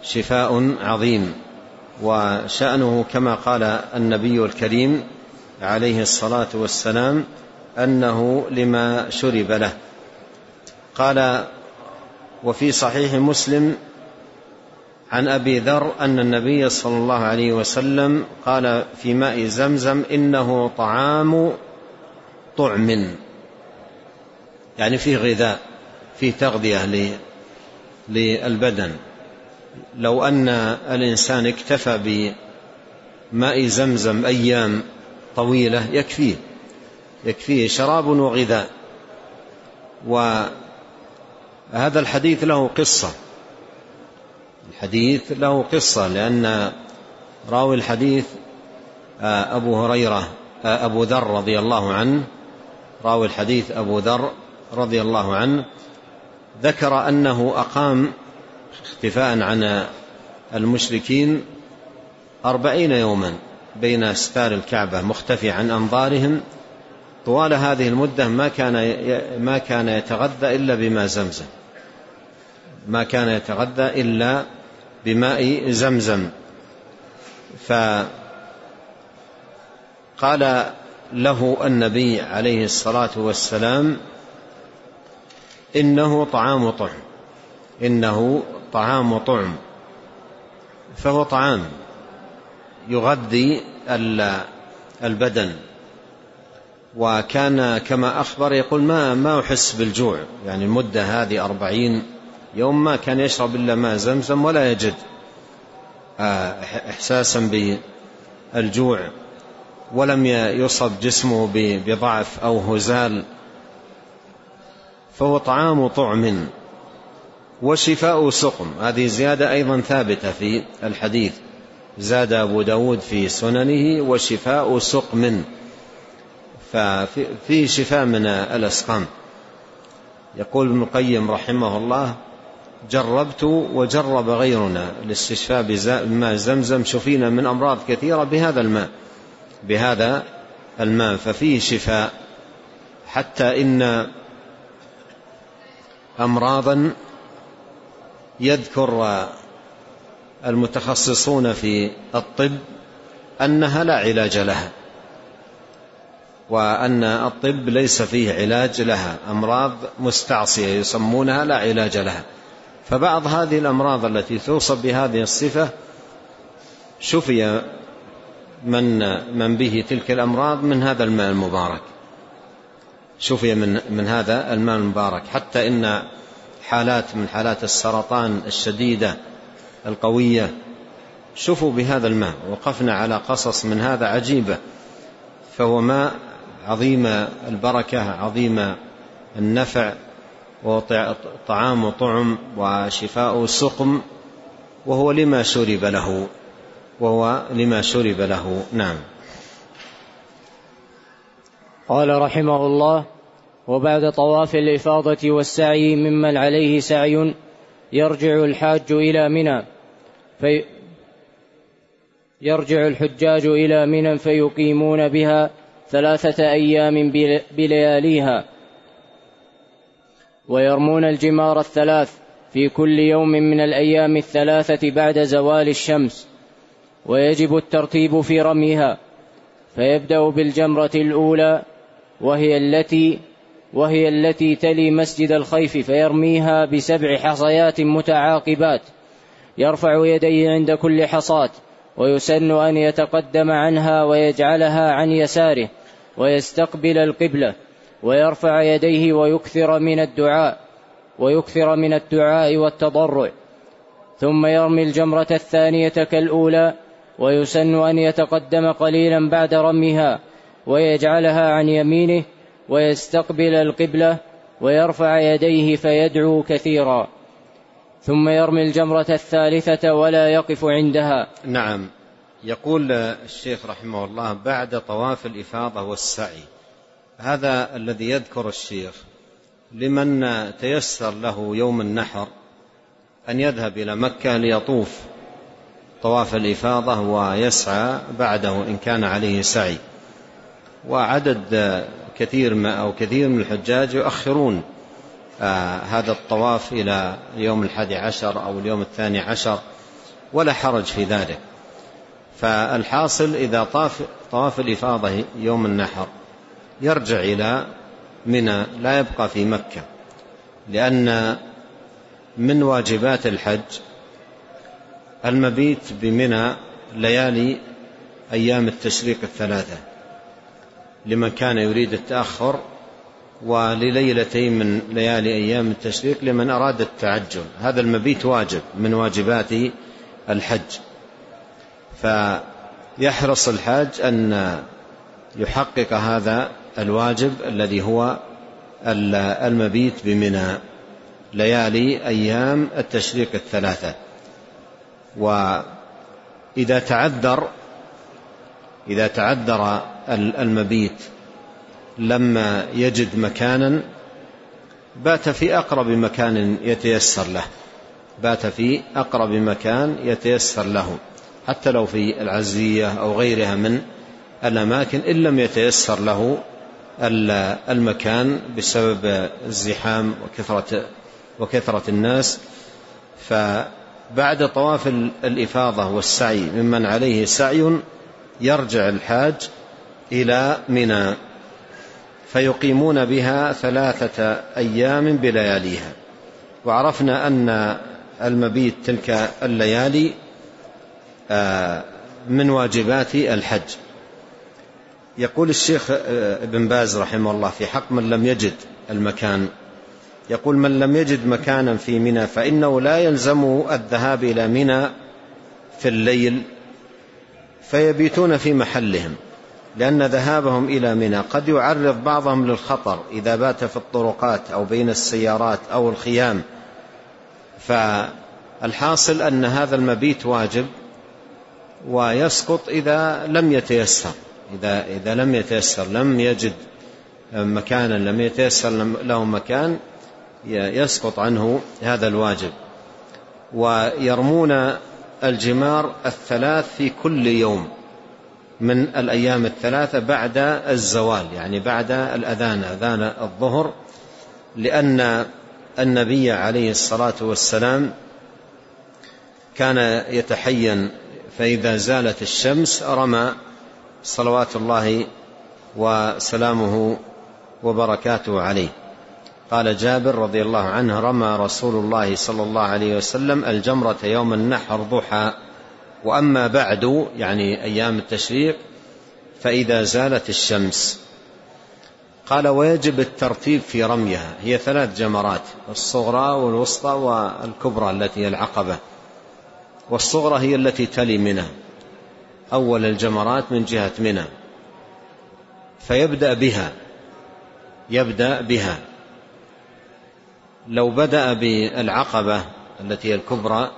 شفاء عظيم، وشأنه كما قال النبي الكريم عليه الصلاة والسلام أنه لما شرب له. قال: وفي صحيح مسلم عن أبي ذر أن النبي صلى الله عليه وسلم قال في ماء زمزم: إنه طعام طعم، يعني فيه غذاء، فيه تغذية للبدن. لو أن الإنسان اكتفى بماء زمزم أيام طويلة يكفيه يكفيه شراب وغذاء. وهذا الحديث له قصة الحديث له قصة لأن راوي الحديث أبو هريرة أبو ذر رضي الله عنه راوي الحديث أبو ذر رضي الله عنه ذكر أنه أقام اختفاء عن المشركين أربعين يوما بين ستار الكعبة مختفي عن أنظارهم. طوال هذه المدة ما كان ما كان يتغذى إلا بماء زمزم ما كان يتغذى إلا بماء زمزم. فقال له النبي عليه الصلاة والسلام: إنه طعام طعم إنه طعام طعم فهو طعام يغذي البدن. وكان كما أخبر يقول ما ما أحس بالجوع، يعني المدة هذه أربعين يوم ما كان يشرب إلا ماء زمزم ولا يجد إحساسا بالجوع، ولم يصب جسمه بضعف أو هزال، فهو طعام طعم وشفاء سقم. هذه زيادة أيضا ثابتة في الحديث، زاد أبو داود في سننه: وشفاء سقم، ففيه شفاء من الأسقام. يقول ابن القيم رحمه الله: جربت وجرب غيرنا الاستشفاء بماء زمزم، شفينا من أمراض كثيرة بهذا الماء بهذا الماء ففيه شفاء، حتى إن أمراضا يذكر المتخصصون في الطب أنها لا علاج لها، وأن الطب ليس فيه علاج لها، أمراض مستعصية يسمونها لا علاج لها. فبعض هذه الأمراض التي توصف بهذه الصفة شفي من من به تلك الأمراض من هذا الماء المبارك، شفي من من هذا الماء المبارك. حتى إن حالات من حالات السرطان الشديدة القوية شفوا بهذا الماء. وقفنا على قصص من هذا عجيبة. فهو ماء عظيم البركة عظيم النفع، وطعام طعم وشفاء سقم، وهو لما شرب له وهو لما شرب له نعم. قال رحمه الله: وبعد طواف الإفاضة والسعي ممن عليه سعي يرجع الحاج إلى منى في يرجع الحجاج إلى منى فيقيمون بها ثلاثة أيام بلياليها، ويرمون الجمار الثلاث في كل يوم من الأيام الثلاثة بعد زوال الشمس، ويجب الترتيب في رميها، فيبدأ بالجمرة الأولى وهي التي وهي التي تلي مسجد الخيف، فيرميها بسبع حصيات متعاقبات، يرفع يديه عند كل حصاة، ويسن أن يتقدم عنها ويجعلها عن يساره ويستقبل القبلة، ويرفع يديه ويكثر من الدعاء ويكثر من الدعاء والتضرع، ثم يرمي الجمرة الثانية كالأولى، ويسن أن يتقدم قليلا بعد رميها ويجعلها عن يمينه ويستقبل القبلة ويرفع يديه فيدعو كثيرا، ثم يرمي الجمرة الثالثة ولا يقف عندها. نعم. يقول الشيخ رحمه الله: بعد طواف الإفاضة والسعي. هذا الذي يذكر الشيخ لمن تيسر له يوم النحر أن يذهب إلى مكة ليطوف طواف الإفاضة ويسعى بعده إن كان عليه سعي. وعدد كثير ما أو كثير من الحجاج يؤخرون آه هذا الطواف إلى يوم الحادي عشر أو اليوم الثاني عشر ولا حرج في ذلك. فالحاصل إذا طاف طواف الإفاضة يوم النحر يرجع إلى منى، لا يبقى في مكة، لأن من واجبات الحج المبيت بمنى ليالي أيام التشريق الثلاثة لمن كان يريد التأخر، ولليلتين من ليالي أيام التشريق لمن أراد التعجل. هذا المبيت واجب من واجبات الحج، فيحرص الحاج أن يحقق هذا الواجب الذي هو المبيت بمنى ليالي أيام التشريق الثلاثة. وإذا تعذر إذا تعذر المبيت لما يجد مكانا بات في أقرب مكان يتيسر له بات في أقرب مكان يتيسر له حتى لو في العزية أو غيرها من الأماكن، إن لم يتيسر له المكان بسبب الزحام وكثرة وكثرة الناس. فبعد طواف الإفاضة والسعي ممن عليه سعي يرجع الحاج إلى منى فيقيمون بها ثلاثة أيام بلياليها. وعرفنا أن المبيت تلك الليالي من واجبات الحج. يقول الشيخ ابن باز رحمه الله في حق من لم يجد المكان، يقول: من لم يجد مكانا في منى فإنه لا يلزمه الذهاب إلى منى في الليل فيبيتون في محلهم، لأن ذهابهم إلى منى قد يعرض بعضهم للخطر إذا بات في الطرقات أو بين السيارات أو الخيام. فالحاصل أن هذا المبيت واجب ويسقط إذا لم يتيسر إذا, إذا لم يتيسر لم يجد مكانا لم يتيسر له مكان يسقط عنه هذا الواجب. ويرمون الجمار الثلاث في كل يوم من الأيام الثلاثة بعد الزوال، يعني بعد الأذان أذان الظهر، لأن النبي عليه الصلاة والسلام كان يتحين فإذا زالت الشمس رمى صلوات الله وسلامه وبركاته عليه. قال جابر رضي الله عنه: رمى رسول الله صلى الله عليه وسلم الجمرة يوم النحر ضحى، وأما بعد يعني أيام التشريق فإذا زالت الشمس. قال: ويجب الترتيب في رميها، هي ثلاث جمرات: الصغرى والوسطى والكبرى التي هي العقبة. والصغرى هي التي تلي منى، أول الجمرات من جهة منى، فيبدأ بها يبدأ بها لو بدأ بالعقبة التي هي الكبرى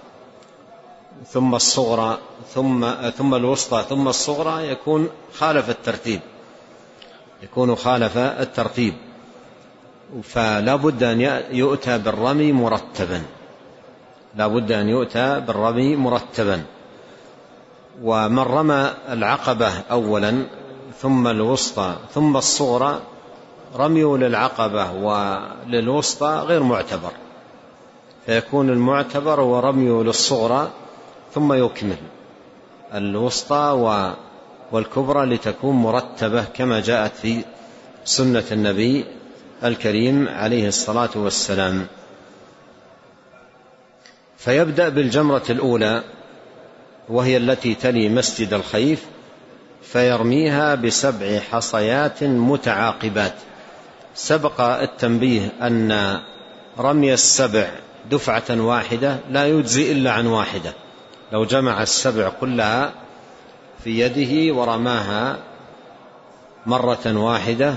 ثم الصغرى ثم ثم الوسطى ثم الصغرى يكون خالف الترتيب يكون خالف الترتيب فلا بد أن يؤتى بالرمي مرتبا لا بد أن يؤتى بالرمي مرتبا. ومن رمى العقبة أولا ثم الوسطى ثم الصغرى رميه للعقبة وللوسطى غير معتبر، فيكون المعتبر هو رميه للصغرى ثم يكمل الوسطى والكبرى لتكون مرتبة كما جاءت في سنة النبي الكريم عليه الصلاة والسلام. فيبدأ بالجمرة الأولى وهي التي تلي مسجد الخيف، فيرميها بسبع حصيات متعاقبات. سبق التنبيه أن رمي السبع دفعة واحدة لا يجزي إلا عن واحدة، لو جمع السبع كلها في يده ورماها مرة واحدة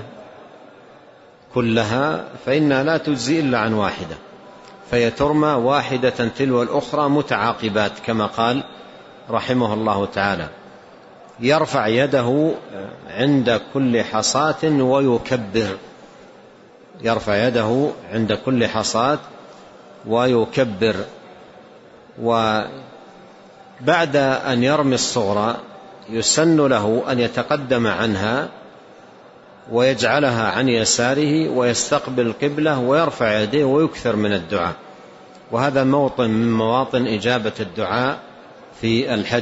كلها فإنها لا تجزي إلا عن واحدة، فيترمى واحدة تلو الأخرى متعاقبات كما قال رحمه الله تعالى. يرفع يده عند كل حصاة ويكبر يرفع يده عند كل حصاة ويكبر. وبعد أن يرمي الصغرى يسن له أن يتقدم عنها ويجعلها عن يساره ويستقبل القبلة ويرفع يديه ويكثر من الدعاء، وهذا موطن من مواطن إجابة الدعاء في الحج،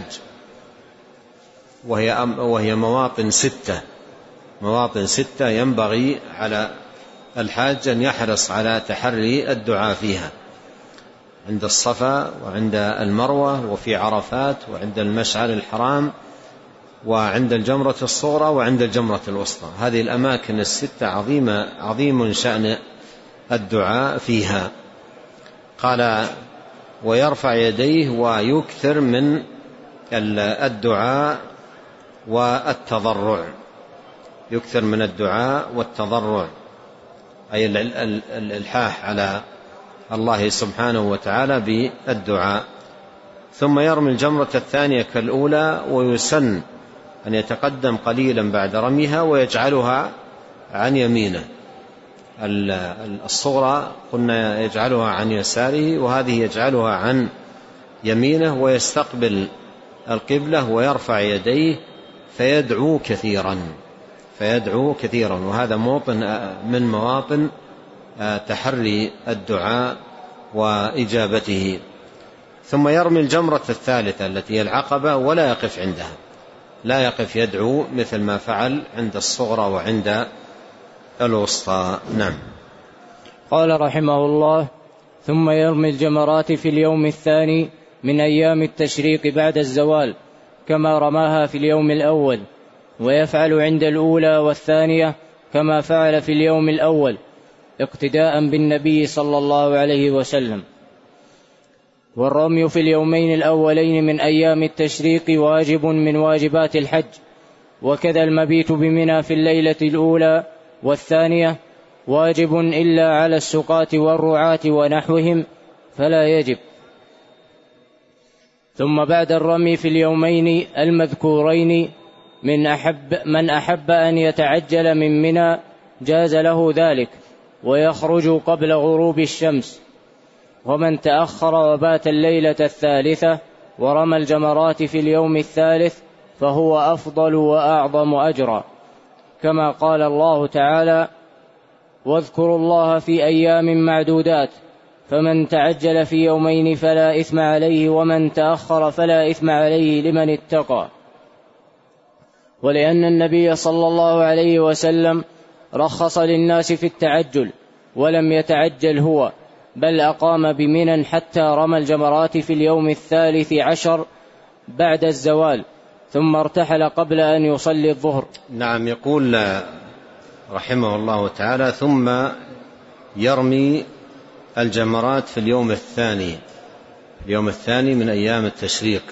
وهي وهي مواطن ستة مواطن ستة ينبغي على الحاج أن يحرص على تحري الدعاء فيها: عند الصفا، وعند المروة، وفي عرفات، وعند المشعر الحرام، وعند الجمرة الصغرى، وعند الجمرة الوسطى. هذه الأماكن الستة عظيمة عظيم شأن الدعاء فيها. قال: ويرفع يديه ويكثر من الدعاء والتضرع. يكثر من الدعاء والتضرع أي الإلحاح على الله سبحانه وتعالى بالدعاء. ثم يرمي الجمرة الثانية كالأولى، ويسن أن يتقدم قليلا بعد رميها ويجعلها عن يمينه. الصغرى قلنا يجعلها عن يساره، وهذه يجعلها عن يمينه، ويستقبل القبلة ويرفع يديه فيدعو كثيرا فيدعو كثيرا وهذا موطن من مواطن تحري الدعاء وإجابته. ثم يرمي الجمرة الثالثة التي هي العقبة، ولا يقف عندها، لا يقف يدعو مثل ما فعل عند الصغرى وعند الوسطى. نعم. قال رحمه الله: ثم يرمي الجمرات في اليوم الثاني من أيام التشريق بعد الزوال كما رماها في اليوم الأول، ويفعل عند الأولى والثانية كما فعل في اليوم الأول اقتداء بالنبي صلى الله عليه وسلم. والرمي في اليومين الأولين من أيام التشريق واجب من واجبات الحج، وكذا المبيت بمنى في الليلة الأولى والثانية واجب إلا على السقاة والرعاة ونحوهم فلا يجب. ثم بعد الرمي في اليومين المذكورين من أحب من أحب أن يتعجل من منى جاز له ذلك ويخرج قبل غروب الشمس، ومن تأخر وبات الليلة الثالثة ورمى الجمرات في اليوم الثالث فهو أفضل وأعظم أجرا، كما قال الله تعالى: واذكروا الله في أيام معدودات فمن تعجل في يومين فلا إثم عليه ومن تأخر فلا إثم عليه لمن اتقى. ولأن النبي صلى الله عليه وسلم رخص للناس في التعجل ولم يتعجل هو، بل أقام بمنى حتى رمى الجمرات في اليوم الثالث عشر بعد الزوال، ثم ارتحل قبل أن يصلي الظهر. نعم. يقول رحمه الله تعالى: ثم يرمي الجمرات في اليوم الثاني اليوم الثاني من أيام التشريق.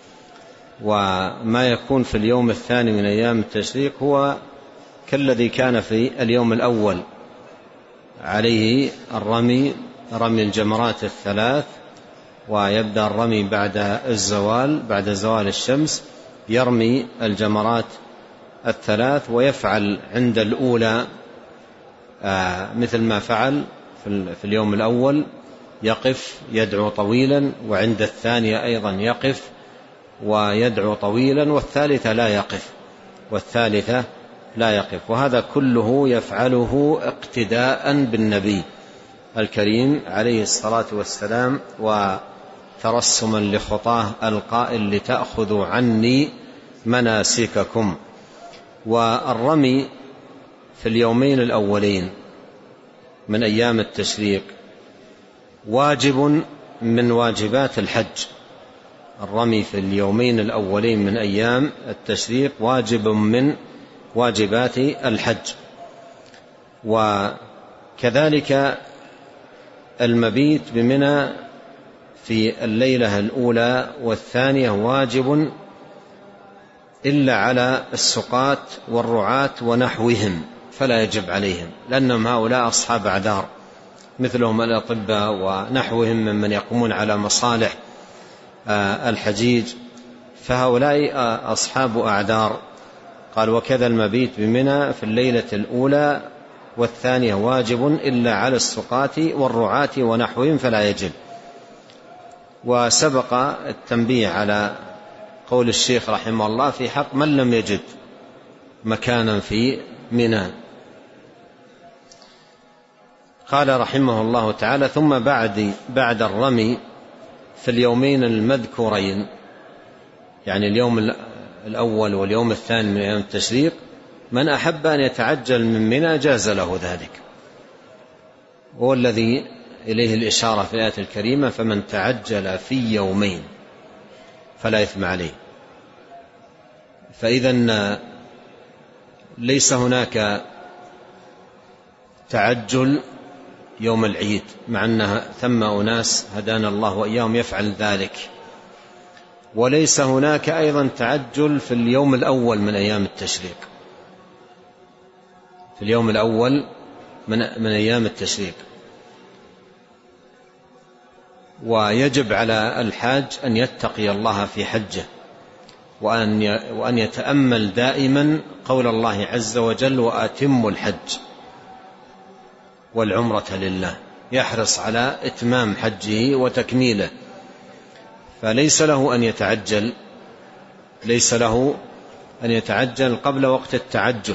وما يكون في اليوم الثاني من أيام التشريق هو كالذي كان في اليوم الأول، عليه الرمي رمي الجمرات الثلاث، ويبدأ الرمي بعد الزوال بعد زوال الشمس، يرمي الجمرات الثلاث، ويفعل عند الأولى مثل ما فعل في اليوم الأول، يقف يدعو طويلا، وعند الثانية أيضا يقف ويدعو طويلا، والثالثة لا يقف والثالثة لا يقف وهذا كله يفعله اقتداء بالنبي الكريم عليه الصلاة والسلام، وترسما لخطاه القائل: لتأخذوا عني مناسككم. والرمي في اليومين الأولين من أيام التشريق واجب من واجبات الحج. الرمي في اليومين الأولين من أيام التشريق واجب من واجبات الحج. وكذلك المبيت بمنى في الليلة الأولى والثانية واجب إلا على السقاة والرعاة ونحوهم فلا يجب عليهم، لأنهم هؤلاء أصحاب أعذار، مثلهم الأطباء ونحوهم ممن يقومون على مصالح الحجيج، فهؤلاء أصحاب أعذار. قال: وكذا المبيت بمنى في الليلة الأولى والثانية واجب إلا على السقاة والرعاة ونحوهم فلا يجب. وسبق التنبيه على قول الشيخ رحمه الله في حق من لم يجد مكانا في منى. قال رحمه الله تعالى: ثم بعد بعد الرمي في اليومين المذكورين يعني اليوم الأول واليوم الثاني من أيام التشريق، من أحب أن يتعجل من منى جاز له ذلك، هو الذي إليه الإشارة في الآية الكريمة: فمن تعجل في يومين فلا إثم عليه. فإذا ليس هناك تعجل يوم العيد، مع أنها ثم أناس هدانا الله وإياهم يفعل ذلك، وليس هناك أيضا تعجل في اليوم الأول من أيام التشريق، في اليوم الأول من, من أيام التشريق. ويجب على الحاج أن يتقي الله في حجه، وأن وأن يتأمل دائما قول الله عز وجل: وأتموا الحج والعمرة لله، يحرص على إتمام حجه وتكميله، فليس له أن يتعجل ليس له أن يتعجل قبل وقت التعجل.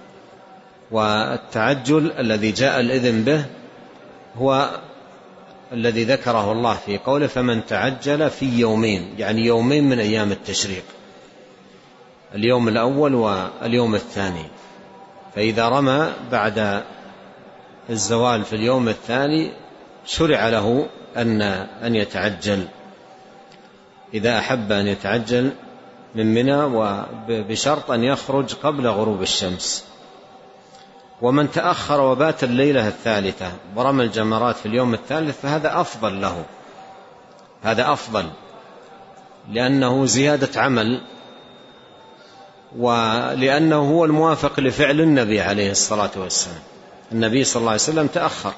والتعجل الذي جاء الإذن به هو الذي ذكره الله في قوله: فمن تعجل في يومين، يعني يومين من أيام التشريق، اليوم الأول واليوم الثاني. فإذا رمى بعد الزوال في اليوم الثاني شرع له أن أن يتعجل إذا أحب أن يتعجل من منى، وبشرط أن يخرج قبل غروب الشمس. ومن تأخر وبات الليلة الثالثة ورمى الجمرات في اليوم الثالث فهذا أفضل له، هذا أفضل لأنه زيادة عمل، ولأنه هو الموافق لفعل النبي عليه الصلاة والسلام. النبي صلى الله عليه وسلم تأخر،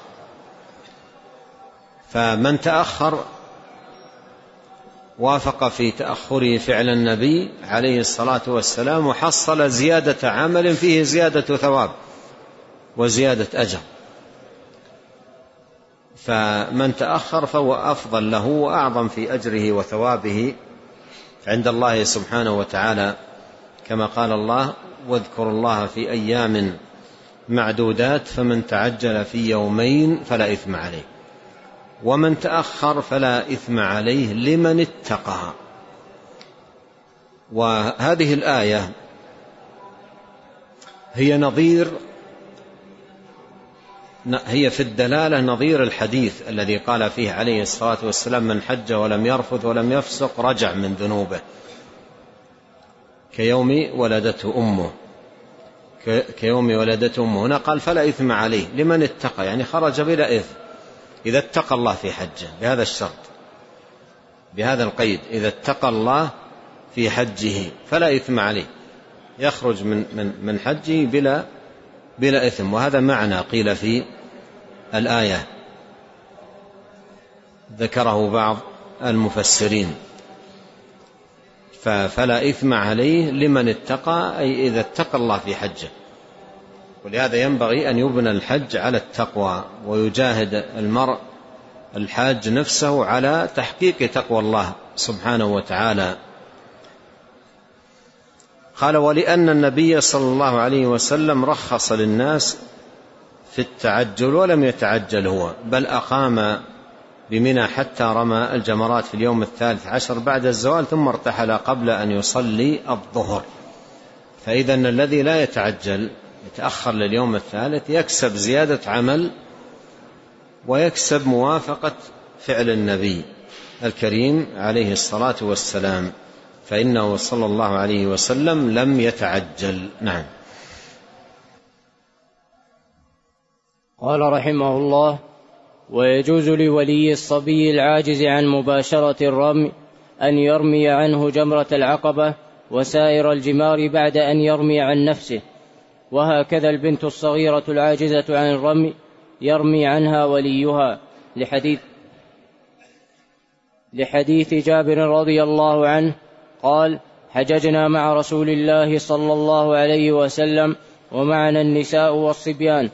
فمن تأخر وافق في تأخره فعل النبي عليه الصلاة والسلام، وحصل زيادة عمل فيه زيادة ثواب وزيادة أجر. فمن تأخر فهو أفضل له وأعظم في أجره وثوابه عند الله سبحانه وتعالى، كما قال الله: واذكروا الله في أيام معدودات فمن تعجل في يومين فلا إثم عليه، ومن تأخر فلا إثم عليه لمن اتقى. وهذه الآية هي نظير هي في الدلالة نظير الحديث الذي قال فيه عليه الصلاة والسلام: من حج ولم يرفث ولم يفسق رجع من ذنوبه كيوم ولدته أمه كيوم ولدته أمه. هنا قال فلا إثم عليه لمن اتقى، يعني خرج بلا إثم إذا اتقى الله في حجه، بهذا الشرط، بهذا القيد: إذا اتقى الله في حجه فلا إثم عليه، يخرج من من من حجه بلا بلا إثم. وهذا معنى قيل في الآية ذكره بعض المفسرين، فلا إثم عليه لمن اتقى، أي إذا اتقى الله في حجه. ولهذا ينبغي أن يبنى الحج على التقوى، ويجاهد المرء الحاج نفسه على تحقيق تقوى الله سبحانه وتعالى. قال: ولأن النبي صلى الله عليه وسلم رخص للناس في التعجل ولم يتعجل هو، بل أقام بمنى حتى رمى الجمرات في اليوم الثالث عشر بعد الزوال، ثم ارتحل قبل أن يصلي الظهر. فإذا الذي لا يتعجل يتأخر لليوم الثالث يكسب زيادة عمل ويكسب موافقة فعل النبي الكريم عليه الصلاة والسلام، فإنه صلى الله عليه وسلم لم يتعجل. نعم. قال رحمه الله: ويجوز لولي الصبي العاجز عن مباشرة الرمي أن يرمي عنه جمرة العقبة وسائر الجمار بعد أن يرمي عن نفسه، وهكذا البنت الصغيرة العاجزة عن الرمي يرمي عنها وليها، لحديث لحديث جابر رضي الله عنه قال: حججنا مع رسول الله صلى الله عليه وسلم ومعنا النساء والصبيان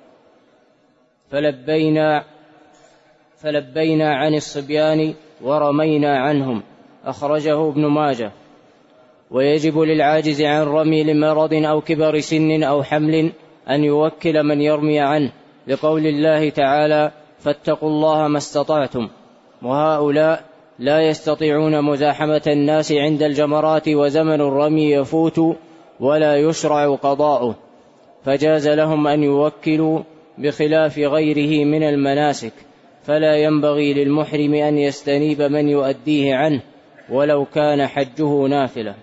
فلبينا فلبينا عن الصبيان ورمينا عنهم، أخرجه ابن ماجه. ويجب للعاجز عن رمي لمرض أو كبر سن أو حمل أن يوكل من يرمي عنه، لقول الله تعالى: فاتقوا الله ما استطعتم. وهؤلاء لا يستطيعون مزاحمة الناس عند الجمرات، وزمن الرمي يفوت ولا يشرع قضاؤه، فجاز لهم أن يوكلوا بخلاف غيره من المناسك، فلا ينبغي للمحرم أن يستنيب من يؤديه عنه ولو كان حجه نافلة،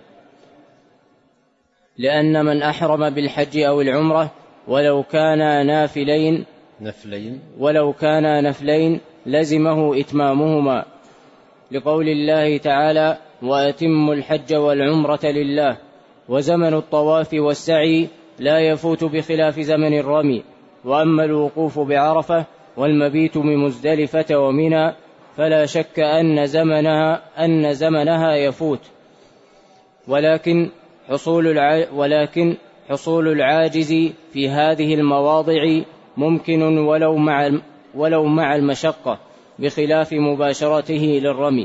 لأن من أحرم بالحج أو العمرة ولو كان نافلين نفلين ولو كان نفلين لزمه إتمامهما، لقول الله تعالى: وأتموا الحج والعمرة لله. وزمن الطواف والسعي لا يفوت بخلاف زمن الرمي. وأما الوقوف بعرفة والمبيت بمزدلفة ومنى فلا شك أن زمنها, أن زمنها يفوت، ولكن حصول, الع... ولكن حصول العاجز في هذه المواضع ممكن ولو مع, ولو مع المشقة، بخلاف مباشرته للرمي.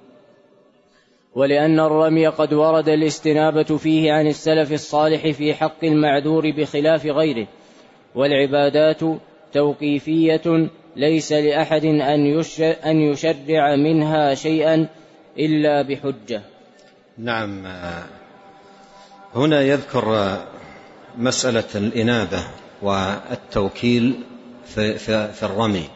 ولأن الرمي قد ورد الاستنابة فيه عن السلف الصالح في حق المعذور بخلاف غيره، والعبادات توقيفية ليس لأحد أن يشرع منها شيئا إلا بحجة. نعم. هنا يذكر مسألة الإنابة والتوكيل في, في, في الرمي.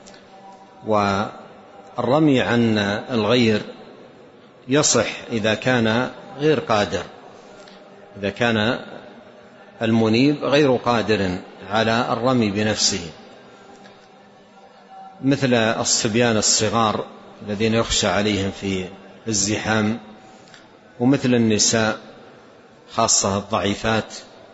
والرمي عن الغير يصح إذا كان غير قادر، إذا كان المنيب غير قادر على الرمي بنفسه، مثل الصبيان الصغار الذين يخشى عليهم في الزحام، ومثل النساء خاصة الضعيفات،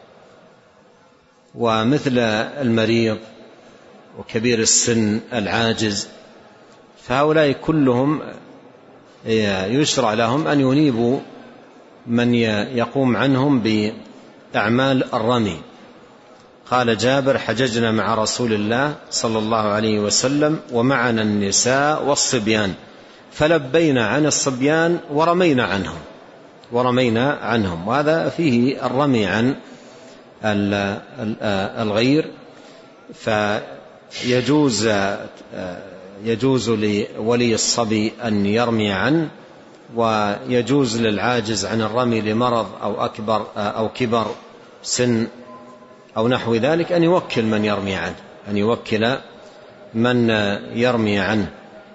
ومثل المريض وكبير السن العاجز، فهؤلاء كلهم يشرع لهم أن ينيبوا من يقوم عنهم بأعمال الرمي. قال جابر: حججنا مع رسول الله صلى الله عليه وسلم ومعنا النساء والصبيان فلبينا عن الصبيان ورمينا عنهم ورمينا عنهم وهذا فيه الرمي عن الغير. فيجوز يجوز لولي الصبي أن يرمي عنه، ويجوز للعاجز عن الرمي لمرض أو أكبر أو كبر سن أو نحو ذلك أن يوكل من يرمي عنه أن يوكل من يرمي عنه،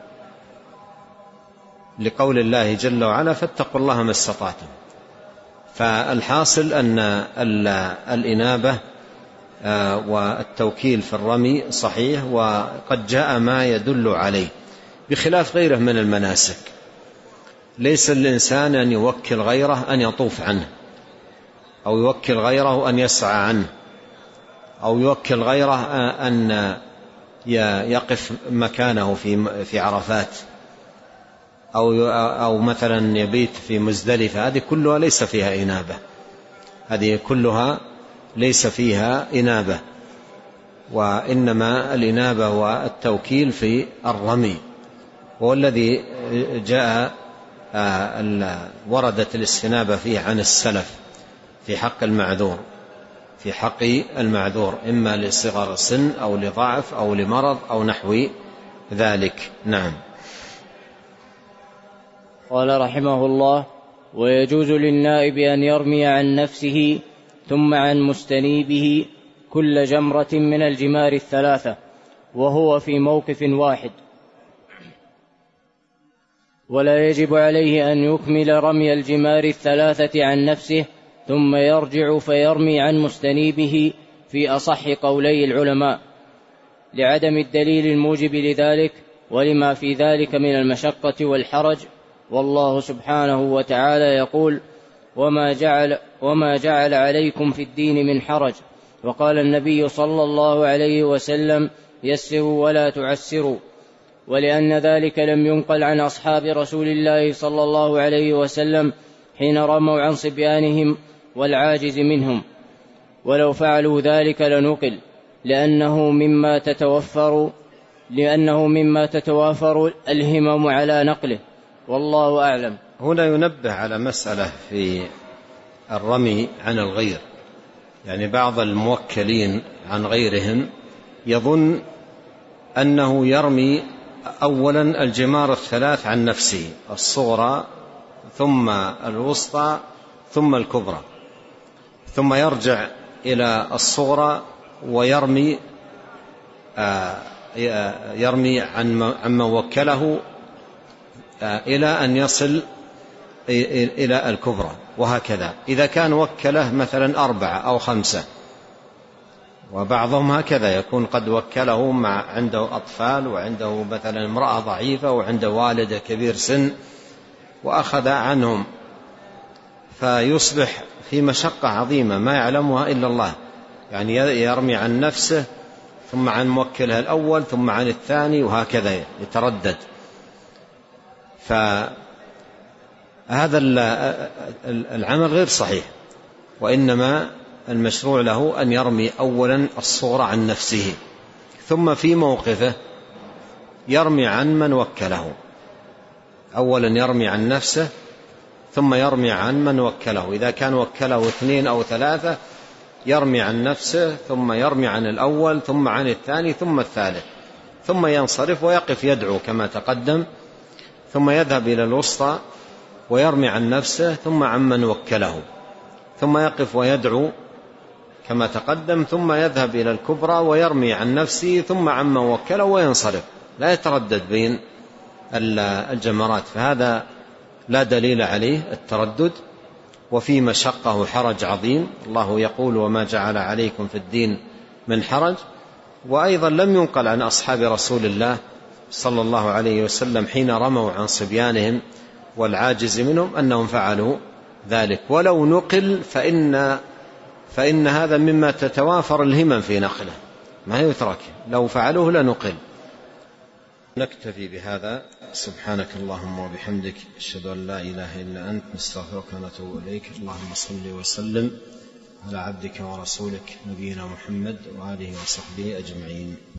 لقول الله جل وعلا: فاتقوا الله ما استطعتم. فالحاصل أن الإنابة والتوكيل في الرمي صحيح، وقد جاء ما يدل عليه، بخلاف غيره من المناسك. ليس الإنسان أن يوكل غيره أن يطوف عنه، أو يوكل غيره أن يسعى عنه، أو يوكل غيره أن يقف مكانه في في عرفات، أو أو مثلا يبيت في مزدلفة. هذه كلها ليس فيها إنابة، هذه كلها ليس فيها إنابة، وإنما الإنابة والتوكيل في الرمي، والذي جاء وردت الاستنابة فيه عن السلف في حق المعذور في حق المعذور إما لصغر السن أو لضعف أو لمرض أو نحو ذلك. نعم. قال رحمه الله: ويجوز للنائب أن يرمي عن نفسه ثم عن مستنيبه كل جمرة من الجمار الثلاثة، وهو في موقف واحد، ولا يجب عليه أن يكمل رمي الجمار الثلاثة عن نفسه ثم يرجع فيرمي عن مستنيبه في أصح قولي العلماء، لعدم الدليل الموجب لذلك ولما في ذلك من المشقة والحرج. والله سبحانه وتعالى يقول: وما جعل, وما جعل عليكم في الدين من حرج. وقال النبي صلى الله عليه وسلم: يسروا ولا تعسروا. ولأن ذلك لم ينقل عن أصحاب رسول الله صلى الله عليه وسلم حين رموا عن صبيانهم والعاجز منهم، ولو فعلوا ذلك لنقل، لأنه مما تتوفر لأنه مما تتوافر الهمم على نقله، والله أعلم. هنا ينبه على مسألة في الرمي عن الغير، يعني بعض الموكلين عن غيرهم يظن أنه يرمي أولا الجمار الثلاث عن نفسه، الصغرى ثم الوسطى ثم الكبرى، ثم يرجع إلى الصغرى ويرمي يرمي عن من وكله إلى أن يصل إلى الكبرى، وهكذا. إذا كان وكله مثلا أربعة أو خمسة، وبعضهم هكذا يكون قد وكله مع عنده أطفال وعنده مثلا امرأة ضعيفة وعنده والد كبير سن وأخذ عنهم، فيصبح في مشقة عظيمة ما يعلمها إلا الله، يعني يرمي عن نفسه ثم عن موكله الأول ثم عن الثاني وهكذا يتردد. فهذا العمل غير صحيح، وإنما المشروع له أن يرمي أولا الصغرى عن نفسه، ثم في موقفه يرمي عن من وكله. أولا يرمي عن نفسه ثم يرمي عن من وكله، إذا كان وكله اثنين أو ثلاثة يرمي عن نفسه ثم يرمي عن الأول ثم عن الثاني ثم الثالث، ثم ينصرف ويقف يدعو كما تقدم، ثم يذهب إلى الوسطى ويرمي عن نفسه ثم عن من وكله، ثم يقف ويدعو كما تقدم، ثم يذهب إلى الكبرى ويرمي عن نفسه ثم عن من وكله وينصرف، لا يتردد بين الجمرات. فهذا لا دليل عليه التردد، وفي مشقة وحرج عظيم. الله يقول وما جعل عليكم في الدين من حرج. وأيضا لم ينقل عن أصحاب رسول الله صلى الله عليه وسلم حين رموا عن صبيانهم والعاجز منهم أنهم فعلوا ذلك، ولو نقل فإن, فإن هذا مما تتوافر الهمم في نقله، ما يترك، لو فعلوه لنقل. نكتفي بهذا. سبحانك اللهم وبحمدك، أشهد أن لا إله إلا أنت، نستغفرك ونتوب إليك. اللهم صل وسلم على عبدك ورسولك نبينا محمد وآله وصحبه أجمعين.